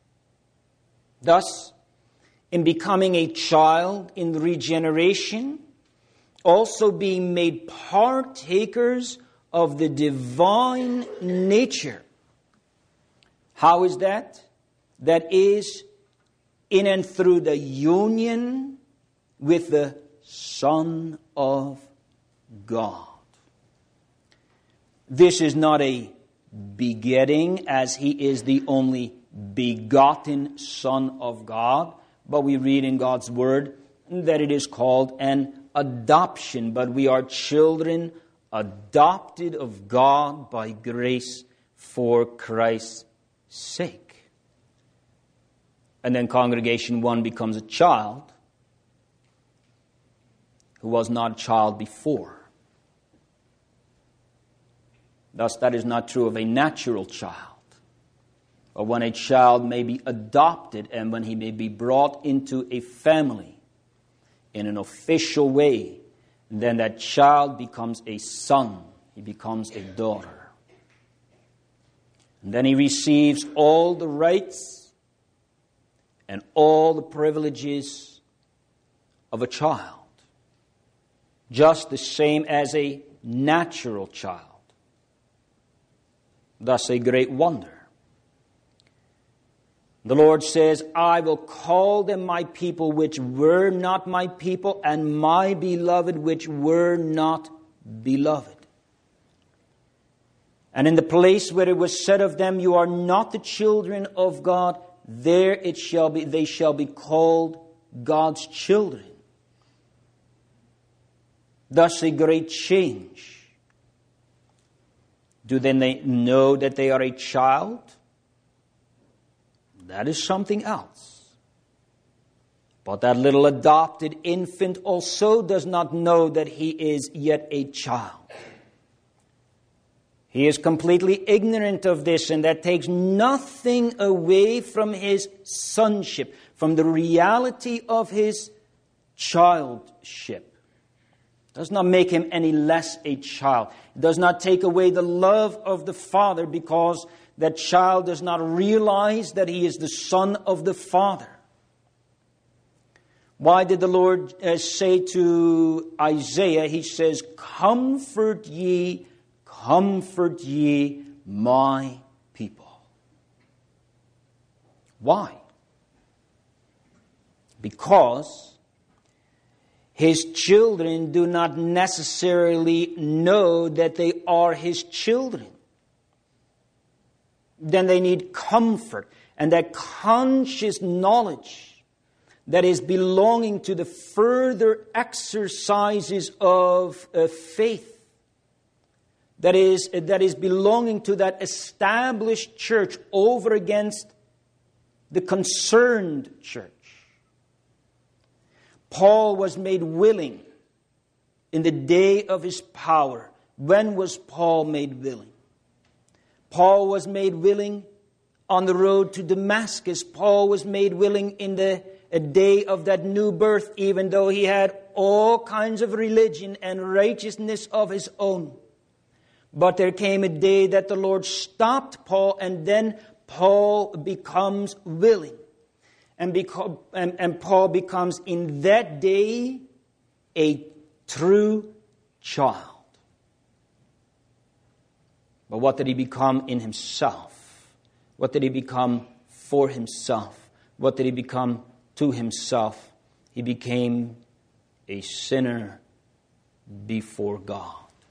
Thus, in becoming a child in regeneration, also being made partakers of the divine nature. How is that? That is in and through the union with the Son of God. This is not a begetting, as He is the only begotten Son of God, but we read in God's Word that it is called an adoption. But we are children adopted of God by grace for Christ's sake. And then congregation 1 becomes a child who was not a child before. Thus, that is not true of a natural child. Or when a child may be adopted and when he may be brought into a family in an official way, then that child becomes a son. He becomes a daughter. And then he receives all the rights and all the privileges of a child. Just the same as a natural child. Thus a great wonder. The Lord says, I will call them my people which were not my people, and my beloved which were not beloved. And in the place where it was said of them, you are not the children of God, there it shall be, they shall be called God's children. Thus a great change. Do then they know that they are a child? That is something else. But that little adopted infant also does not know that he is yet a child. He is completely ignorant of this, and that takes nothing away from his sonship, from the reality of his childship. It does not make him any less a child. It does not take away the love of the Father, because that child does not realize that he is the son of the Father. Why did the Lord say to Isaiah, He says, comfort ye my people. Why? Because His children do not necessarily know that they are His children. Then they need comfort, and that conscious knowledge that is belonging to the further exercises of faith, that is belonging to that established church over against the concerned church. Paul was made willing in the day of his power. When was Paul made willing? Paul was made willing on the road to Damascus. Paul was made willing in the day of that new birth, even though he had all kinds of religion and righteousness of his own. But there came a day that the Lord stopped Paul, and then Paul becomes willing. And Paul becomes in that day a true child. But what did he become in himself? What did he become for himself? What did he become to himself? He became a sinner before God.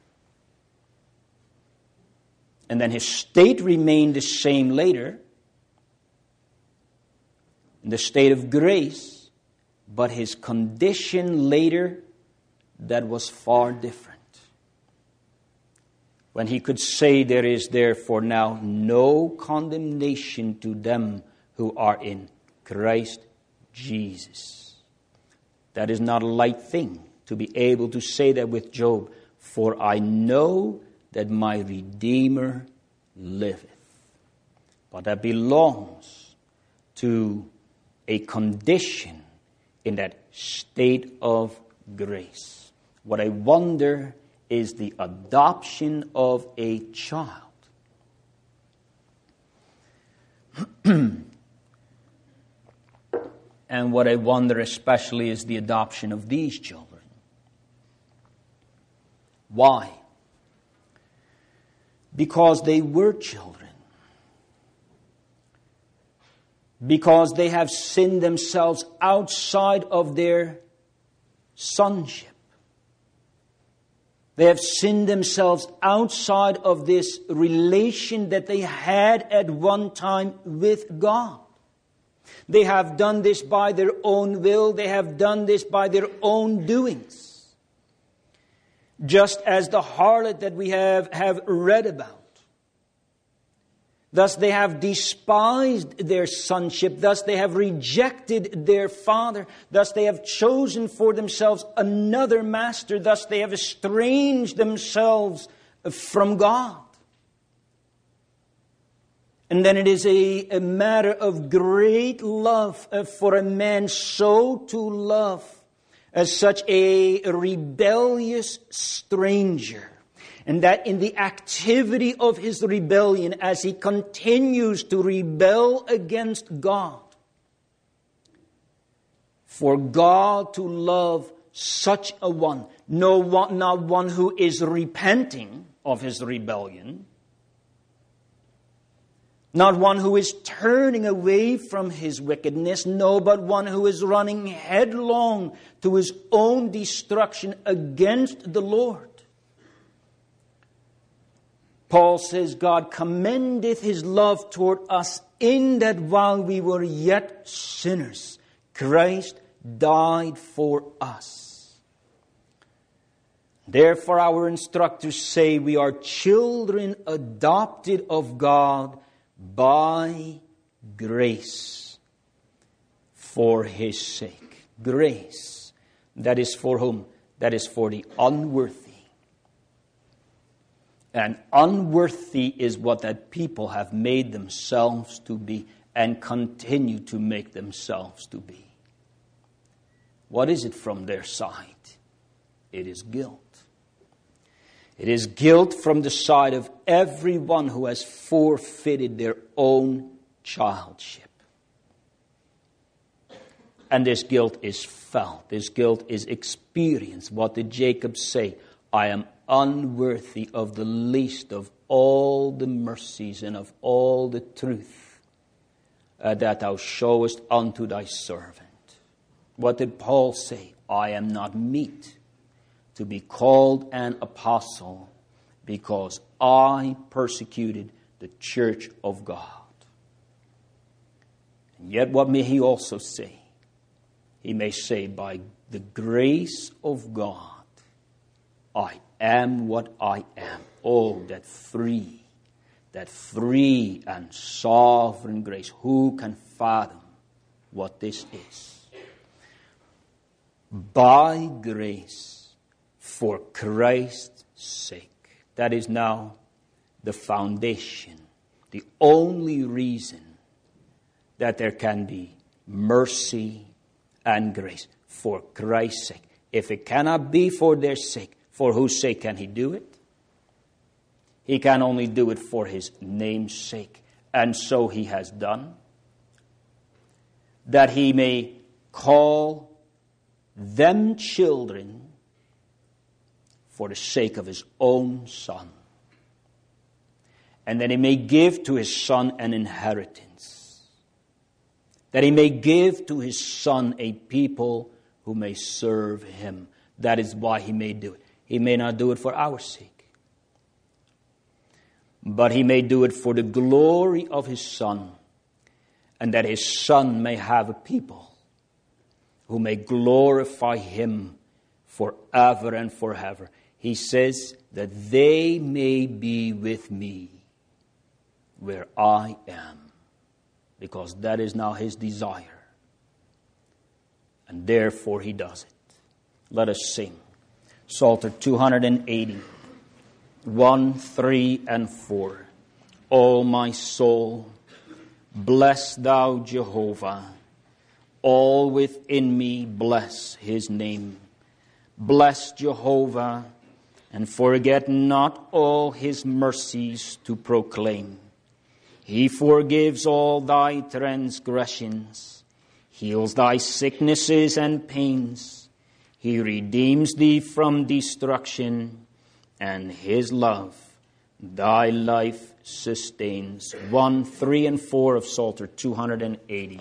And then his state remained the same later, in the state of grace, but his condition later, that was far different. When he could say, there is therefore now no condemnation to them who are in Christ Jesus. That is not a light thing to be able to say that with Job. For I know that my Redeemer liveth. But that belongs to a condition in that state of grace. What I wonder is the adoption of a child. And what I wonder especially is the adoption of these children. Why? Because they were children. Because they have sinned themselves outside of their sonship. They have sinned themselves outside of this relation that they had at one time with God. They have done this by their own will. They have done this by their own doings. Just as the harlot that we have read about. Thus they have despised their sonship. Thus they have rejected their father. Thus they have chosen for themselves another master. Thus they have estranged themselves from God. And then it is a matter of great love for a man so to love as such a rebellious stranger. And that in the activity of his rebellion, as he continues to rebel against God, for God to love such a one, not one who is repenting of his rebellion, not one who is turning away from his wickedness, no, but one who is running headlong to his own destruction against the Lord. Paul says, God commendeth his love toward us in that while we were yet sinners, Christ died for us. Therefore our instructors say we are children adopted of God by grace for his sake. Grace. That is for whom? That is for the unworthy. And unworthy is what that people have made themselves to be and continue to make themselves to be. What is it from their side? It is guilt. It is guilt from the side of everyone who has forfeited their own childship. And this guilt is felt. This guilt is experienced. What did Jacob say? I am unworthy of the least of all the mercies and of all the truth that thou showest unto thy servant. What did Paul say? I am not meet to be called an apostle because I persecuted the church of God. And yet what may he also say? He may say, by the grace of God, I am what I am. Oh, that that free and sovereign grace. Who can fathom what this is? By grace, for Christ's sake. That is now the foundation, the only reason that there can be mercy and grace. For Christ's sake. If it cannot be for their sake, for whose sake can he do it? He can only do it for his name's sake. And so he has done. That he may call them children for the sake of his own Son. And that he may give to his Son an inheritance. That he may give to his Son a people who may serve him. That is why he may do it. He may not do it for our sake. But he may do it for the glory of his Son. And that his Son may have a people who may glorify him forever and forever. He says that they may be with me where I am. Because that is now his desire. And therefore he does it. Let us sing. Psalter 280, 1, 3, and 4. O my soul, bless thou Jehovah. All within me bless his name. Bless Jehovah, and forget not all his mercies to proclaim. He forgives all thy transgressions, heals thy sicknesses and pains. He redeems thee from destruction, and his love thy life sustains. 1, 3, and 4 of Psalter 280.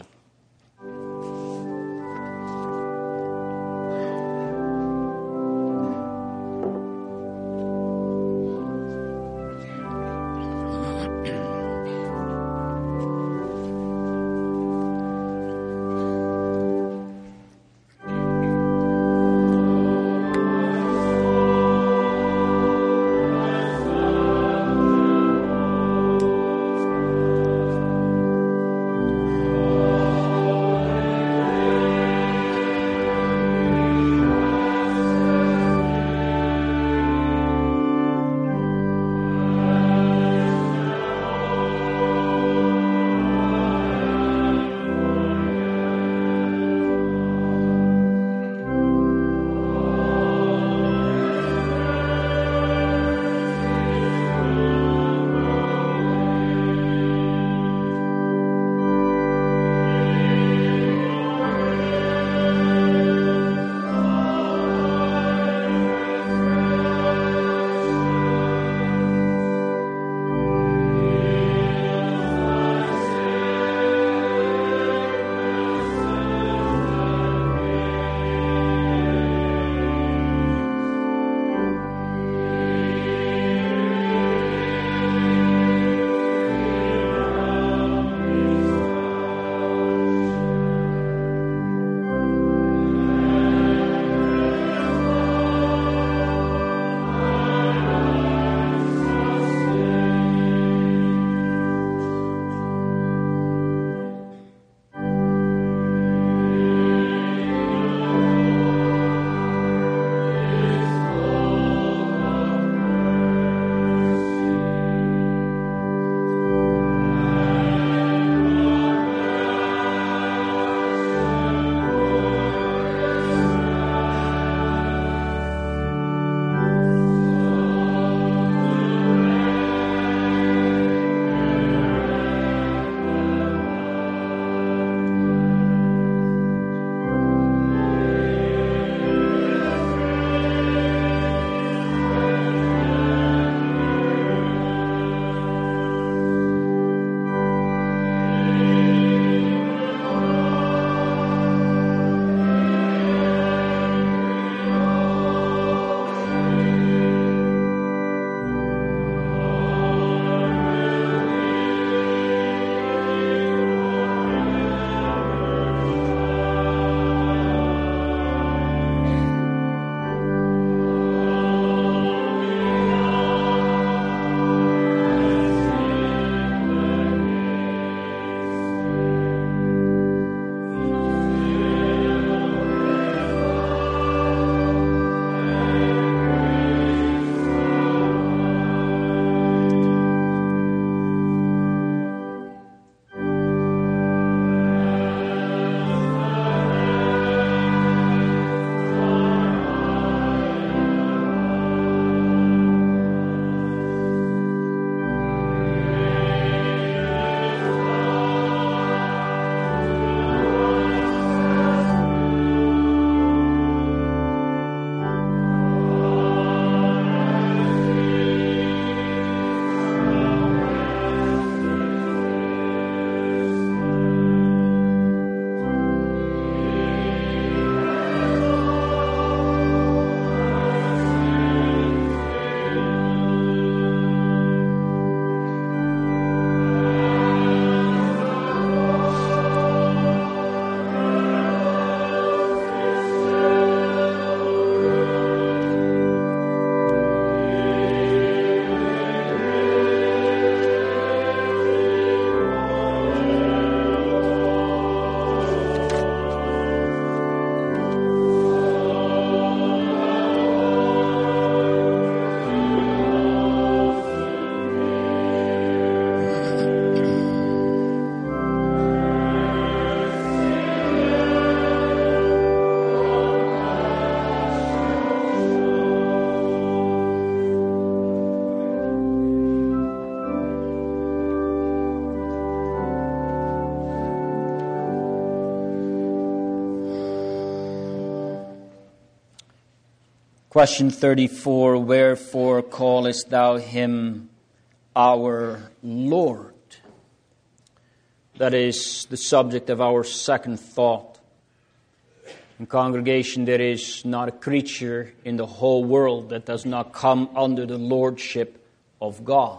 Question 34, wherefore callest thou him our Lord? That is the subject of our second thought. In congregation, there is not a creature in the whole world that does not come under the lordship of God.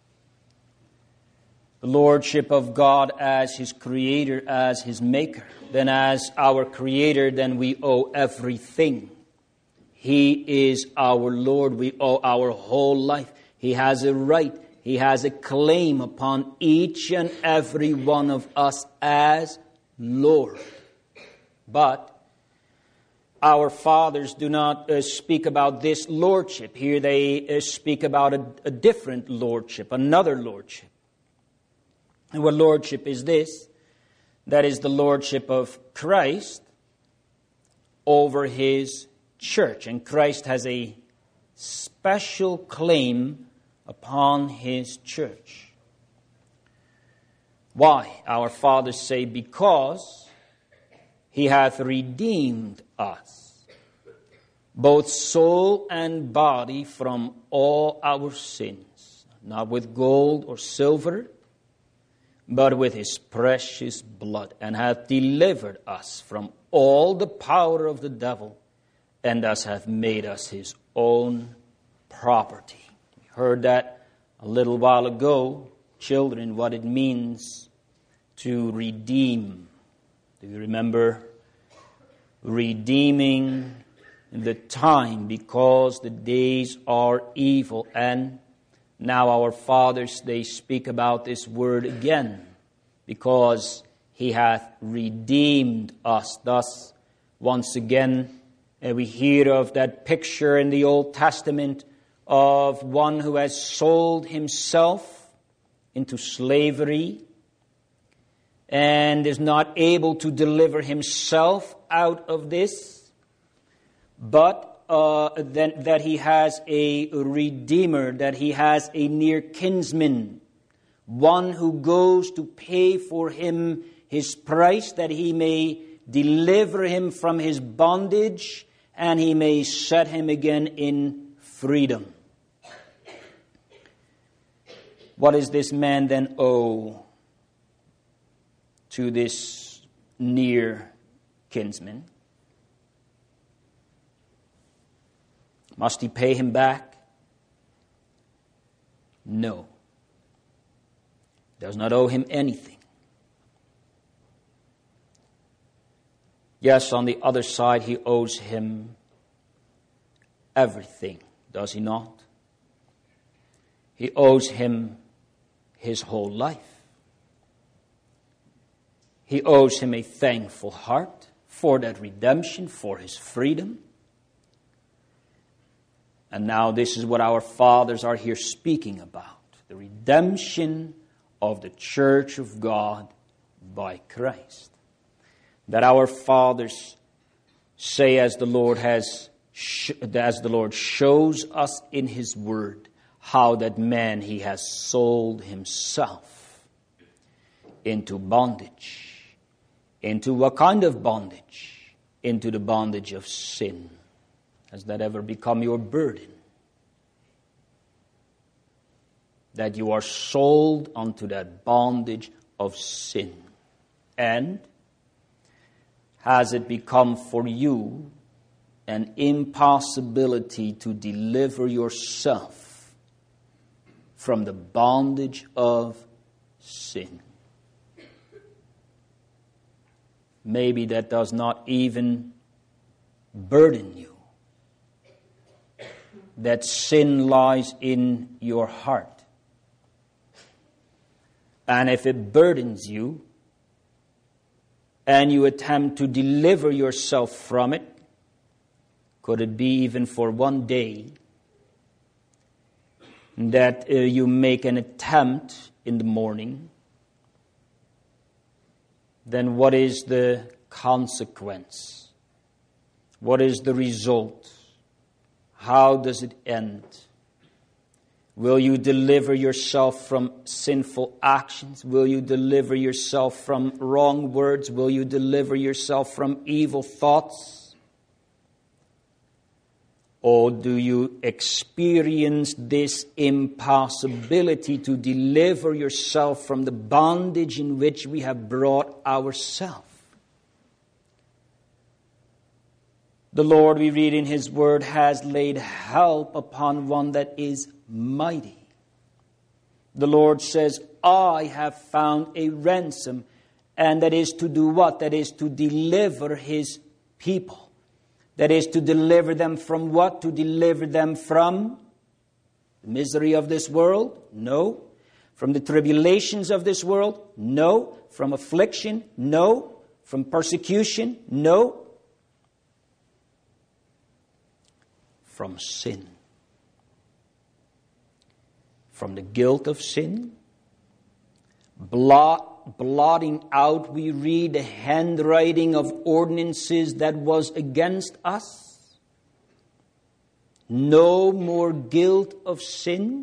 The lordship of God as His Creator, as His Maker. Then as our Creator, then we owe everything. He is our Lord. We owe our whole life. He has a right. He has a claim upon each and every one of us as Lord. But our fathers do not speak about this lordship. Here they speak about a different lordship, another lordship. And what lordship is this? That is the lordship of Christ over His church. And Christ has a special claim upon His church. Why? Our fathers say, because He hath redeemed us, both soul and body, from all our sins, not with gold or silver, but with His precious blood, and hath delivered us from all the power of the devil, and thus hath made us His own property. We heard that a little while ago, children, what it means to redeem. Do you remember? Redeeming the time, because the days are evil. And now our fathers, they speak about this word again, because He hath redeemed us. Thus, once again, we hear of that picture in the Old Testament of one who has sold himself into slavery and is not able to deliver himself out of this, but then that he has a redeemer, that he has a near kinsman, one who goes to pay for him his price, that he may deliver him from his bondage and he may set him again in freedom. What does this man then owe to this near kinsman? Must he pay him back? No. Does not owe him anything. Yes, on the other side, he owes him everything, does he not? He owes him his whole life. He owes him a thankful heart for that redemption, for his freedom. And now this is what our fathers are here speaking about. The redemption of the church of God by Christ. That our fathers say, as the Lord shows us in His Word, how that man, he has sold himself into bondage. Into what kind of bondage? Into the bondage of sin. Has that ever become your burden? That you are sold unto that bondage of sin. And has it become for you an impossibility to deliver yourself from the bondage of sin? Maybe that does not even burden you. That sin lies in your heart. And if it burdens you, and you attempt to deliver yourself from it, could it be even for one day that you make an attempt in the morning? Then what is the consequence? What is the result? How does it end? Will you deliver yourself from sinful actions? Will you deliver yourself from wrong words? Will you deliver yourself from evil thoughts? Or do you experience this impossibility to deliver yourself from the bondage in which we have brought ourselves? The Lord, we read in His Word, has laid help upon one that is mighty. The Lord says, I have found a ransom. And that is to do what? That is to deliver His people. That is to deliver them from what? To deliver them from the misery of this world? No. From the tribulations of this world? No. From affliction? No. From persecution? No. From sin. From the guilt of sin. Blotting out, we read, the handwriting of ordinances that was against us. No more guilt of sin.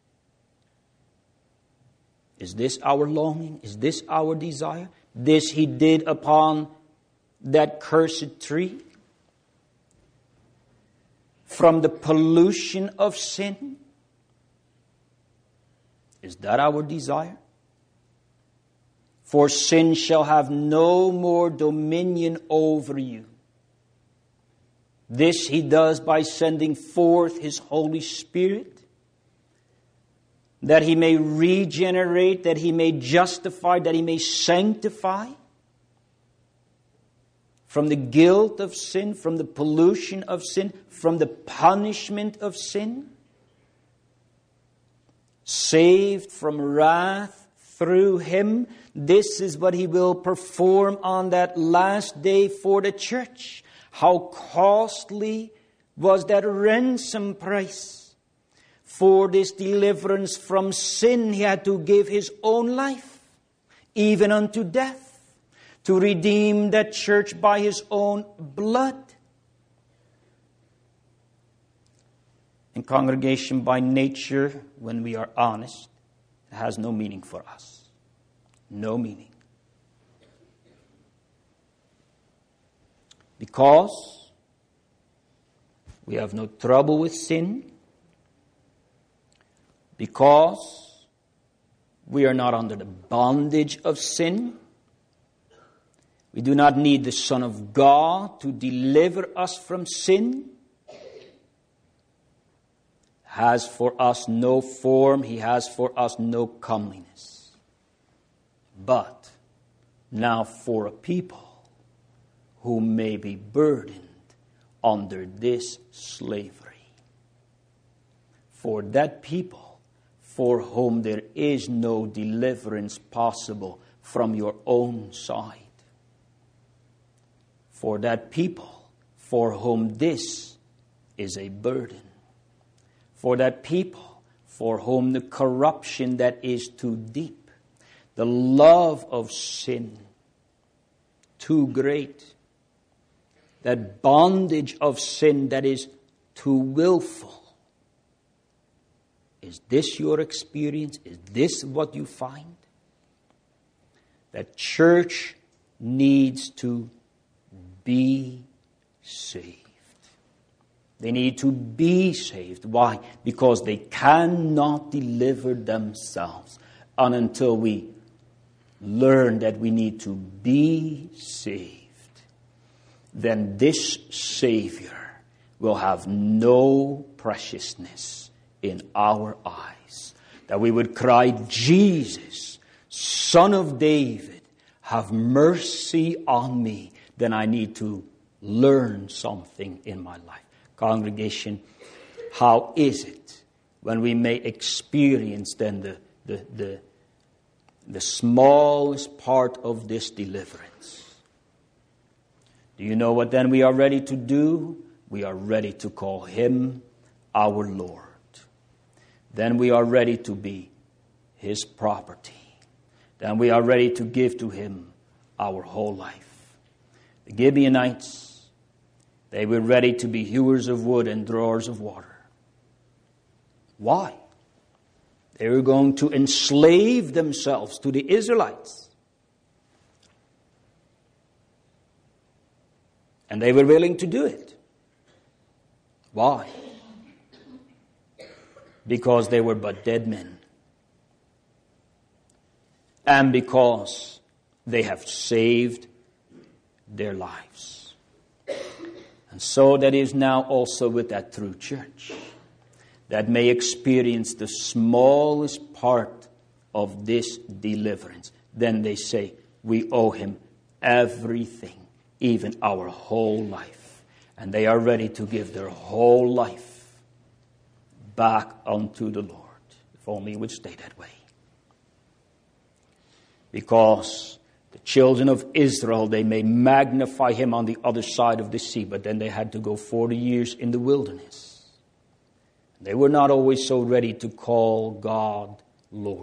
Is this our longing? Is this our desire? This He did upon that cursed tree. From the pollution of sin. Is that our desire? For sin shall have no more dominion over you. This He does by sending forth His Holy Spirit, that He may regenerate, that He may justify, that He may sanctify from the guilt of sin, from the pollution of sin, from the punishment of sin, saved from wrath through Him. This is what He will perform on that last day for the church. How costly was that ransom price. For this deliverance from sin, He had to give His own life, even unto death, to redeem that church by His own blood. And congregation, by nature, when we are honest, it has no meaning for us. No meaning. Because we have no trouble with sin. Because we are not under the bondage of sin. We do not need the Son of God to deliver us from sin. Has for us no form. He has for us no comeliness. But now for a people who may be burdened under this slavery. For that people for whom there is no deliverance possible from your own side. For that people for whom this is a burden. For that people for whom the corruption that is too deep, the love of sin too great, that bondage of sin that is too willful. Is this your experience? Is this what you find? That church needs to be saved. They need to be saved. Why? Because they cannot deliver themselves. And until we learn that we need to be saved, then this Savior will have no preciousness in our eyes. That we would cry, Jesus, Son of David, have mercy on me. Then I need to learn something in my life. Congregation, how is it when we may experience then the smallest part of this deliverance? Do you know what then we are ready to do? We are ready to call Him our Lord. Then we are ready to be His property. Then we are ready to give to Him our whole life. The Gibeonites, they were ready to be hewers of wood and drawers of water. Why? They were going to enslave themselves to the Israelites. And they were willing to do it. Why? Because they were but dead men. And because they have saved their lives. And so that is now also with that true church that may experience the smallest part of this deliverance. Then they say, we owe him everything, even our whole life. And they are ready to give their whole life back unto the Lord. If only it would stay that way. Because the children of Israel, they may magnify him on the other side of the sea, but then they had to go 40 years in the wilderness. They were not always so ready to call God Lord.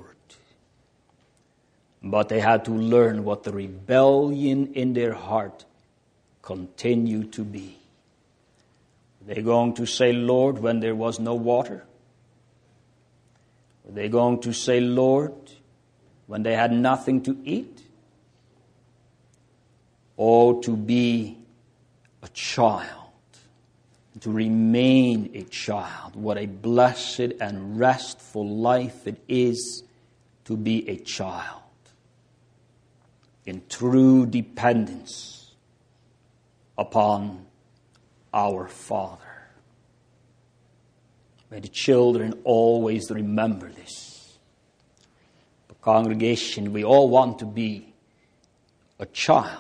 But they had to learn what the rebellion in their heart continued to be. Were they going to say Lord when there was no water? Were they going to say Lord when they had nothing to eat? Or to be a child, to remain a child. What a blessed and restful life it is to be a child. In true dependence upon our Father. May the children always remember this. The congregation, we all want to be a child.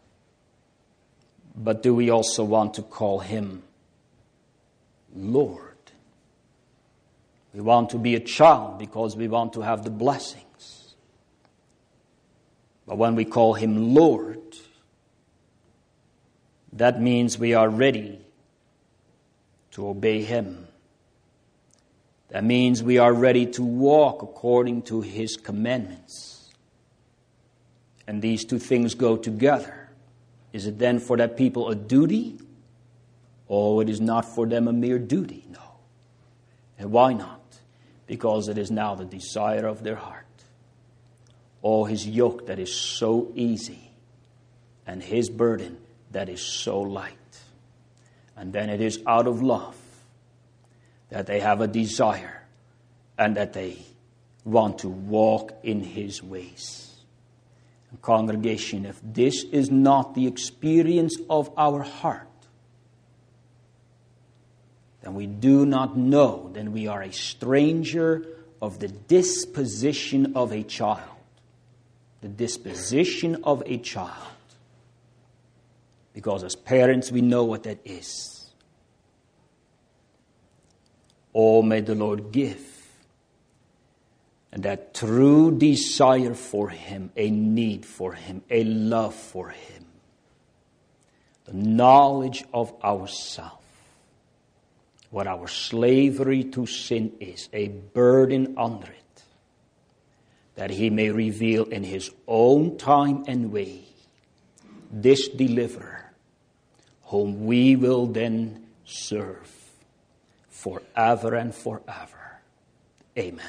But do we also want to call him Lord? We want to be a child because we want to have the blessings. But when we call him Lord, that means we are ready to obey him. That means we are ready to walk according to his commandments. And these two things go together. Is it then for that people a duty? Or it is not for them a mere duty? No. And why not? Because it is now the desire of their heart. Oh, his yoke that is so easy, and his burden that is so light. And then it is out of love that they have a desire and that they want to walk in his ways. And congregation, if this is not the experience of our heart, then we do not know, then we are a stranger of the disposition of a child. The disposition of a child. Because as parents, we know what that is. Oh, may the Lord give. And that true desire for him, a need for him, a love for him. The knowledge of ourself. What our slavery to sin is, a burden under it. That he may reveal in his own time and way this deliverer, whom we will then serve forever and forever. Amen.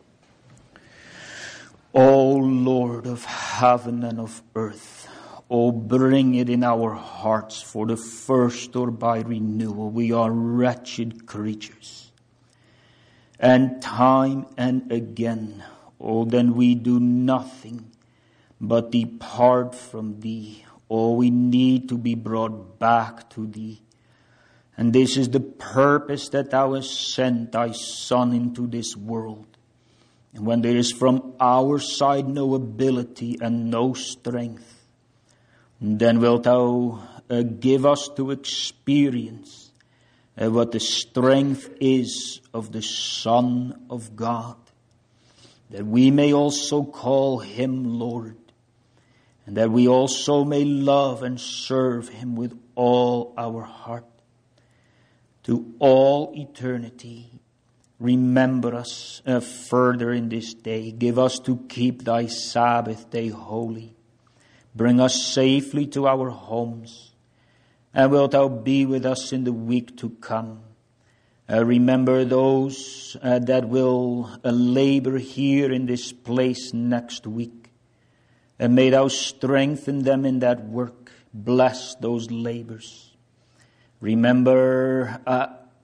O Lord of heaven and of earth, O bring it in our hearts for the first or by renewal. We are wretched creatures. And time and again, oh, then we do nothing but depart from thee. Oh, we need to be brought back to thee. And this is the purpose that thou hast sent thy Son into this world. And when there is from our side no ability and no strength, then wilt thou give us to experience what the strength is of the Son of God. That we may also call him Lord. And that we also may love and serve him with all our heart. To all eternity, remember us further in this day. Give us to keep thy Sabbath day holy. Bring us safely to our homes. And wilt thou be with us in the week to come. Remember those that will labor here in this place next week. And may thou strengthen them in that work. Bless those labors. Remember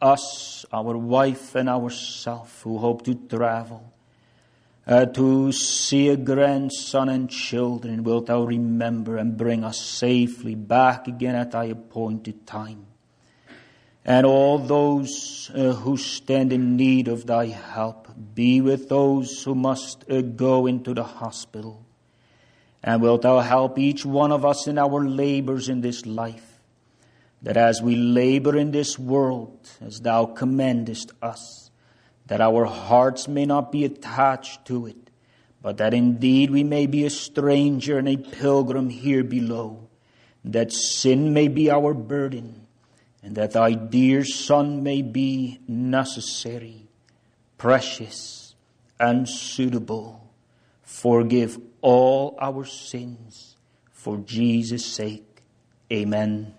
us, our wife and ourself, who hope to travel, to see a grandson and children, wilt thou remember and bring us safely back again at thy appointed time. And all those who stand in need of thy help, be with those who must go into the hospital. And wilt thou help each one of us in our labors in this life, that as we labor in this world, as thou commandest us, that our hearts may not be attached to it, but that indeed we may be a stranger and a pilgrim here below, that sin may be our burden, and that thy dear Son may be necessary, precious, and suitable. Forgive all our sins for Jesus' sake. Amen.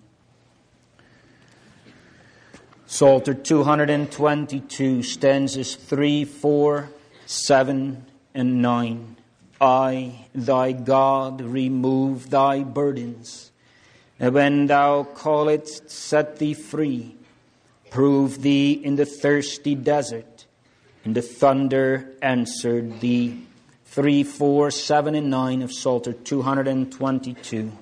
Psalter 222, stanzas 3, 4, 7, and 9. I, thy God, remove thy burdens. And when thou callest, set thee free. Prove thee in the thirsty desert. In the thunder answered thee. 3, 4, 7, and 9 of Psalter 222.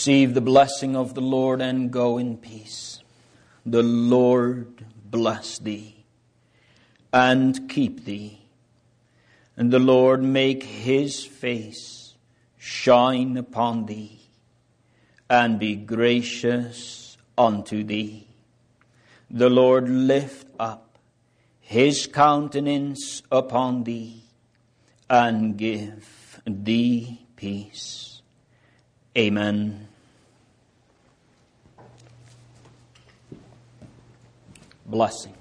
Receive the blessing of the Lord and go in peace. The Lord bless thee and keep thee. And the Lord make his face shine upon thee and be gracious unto thee. The Lord lift up his countenance upon thee and give thee peace. Amen. Blessing.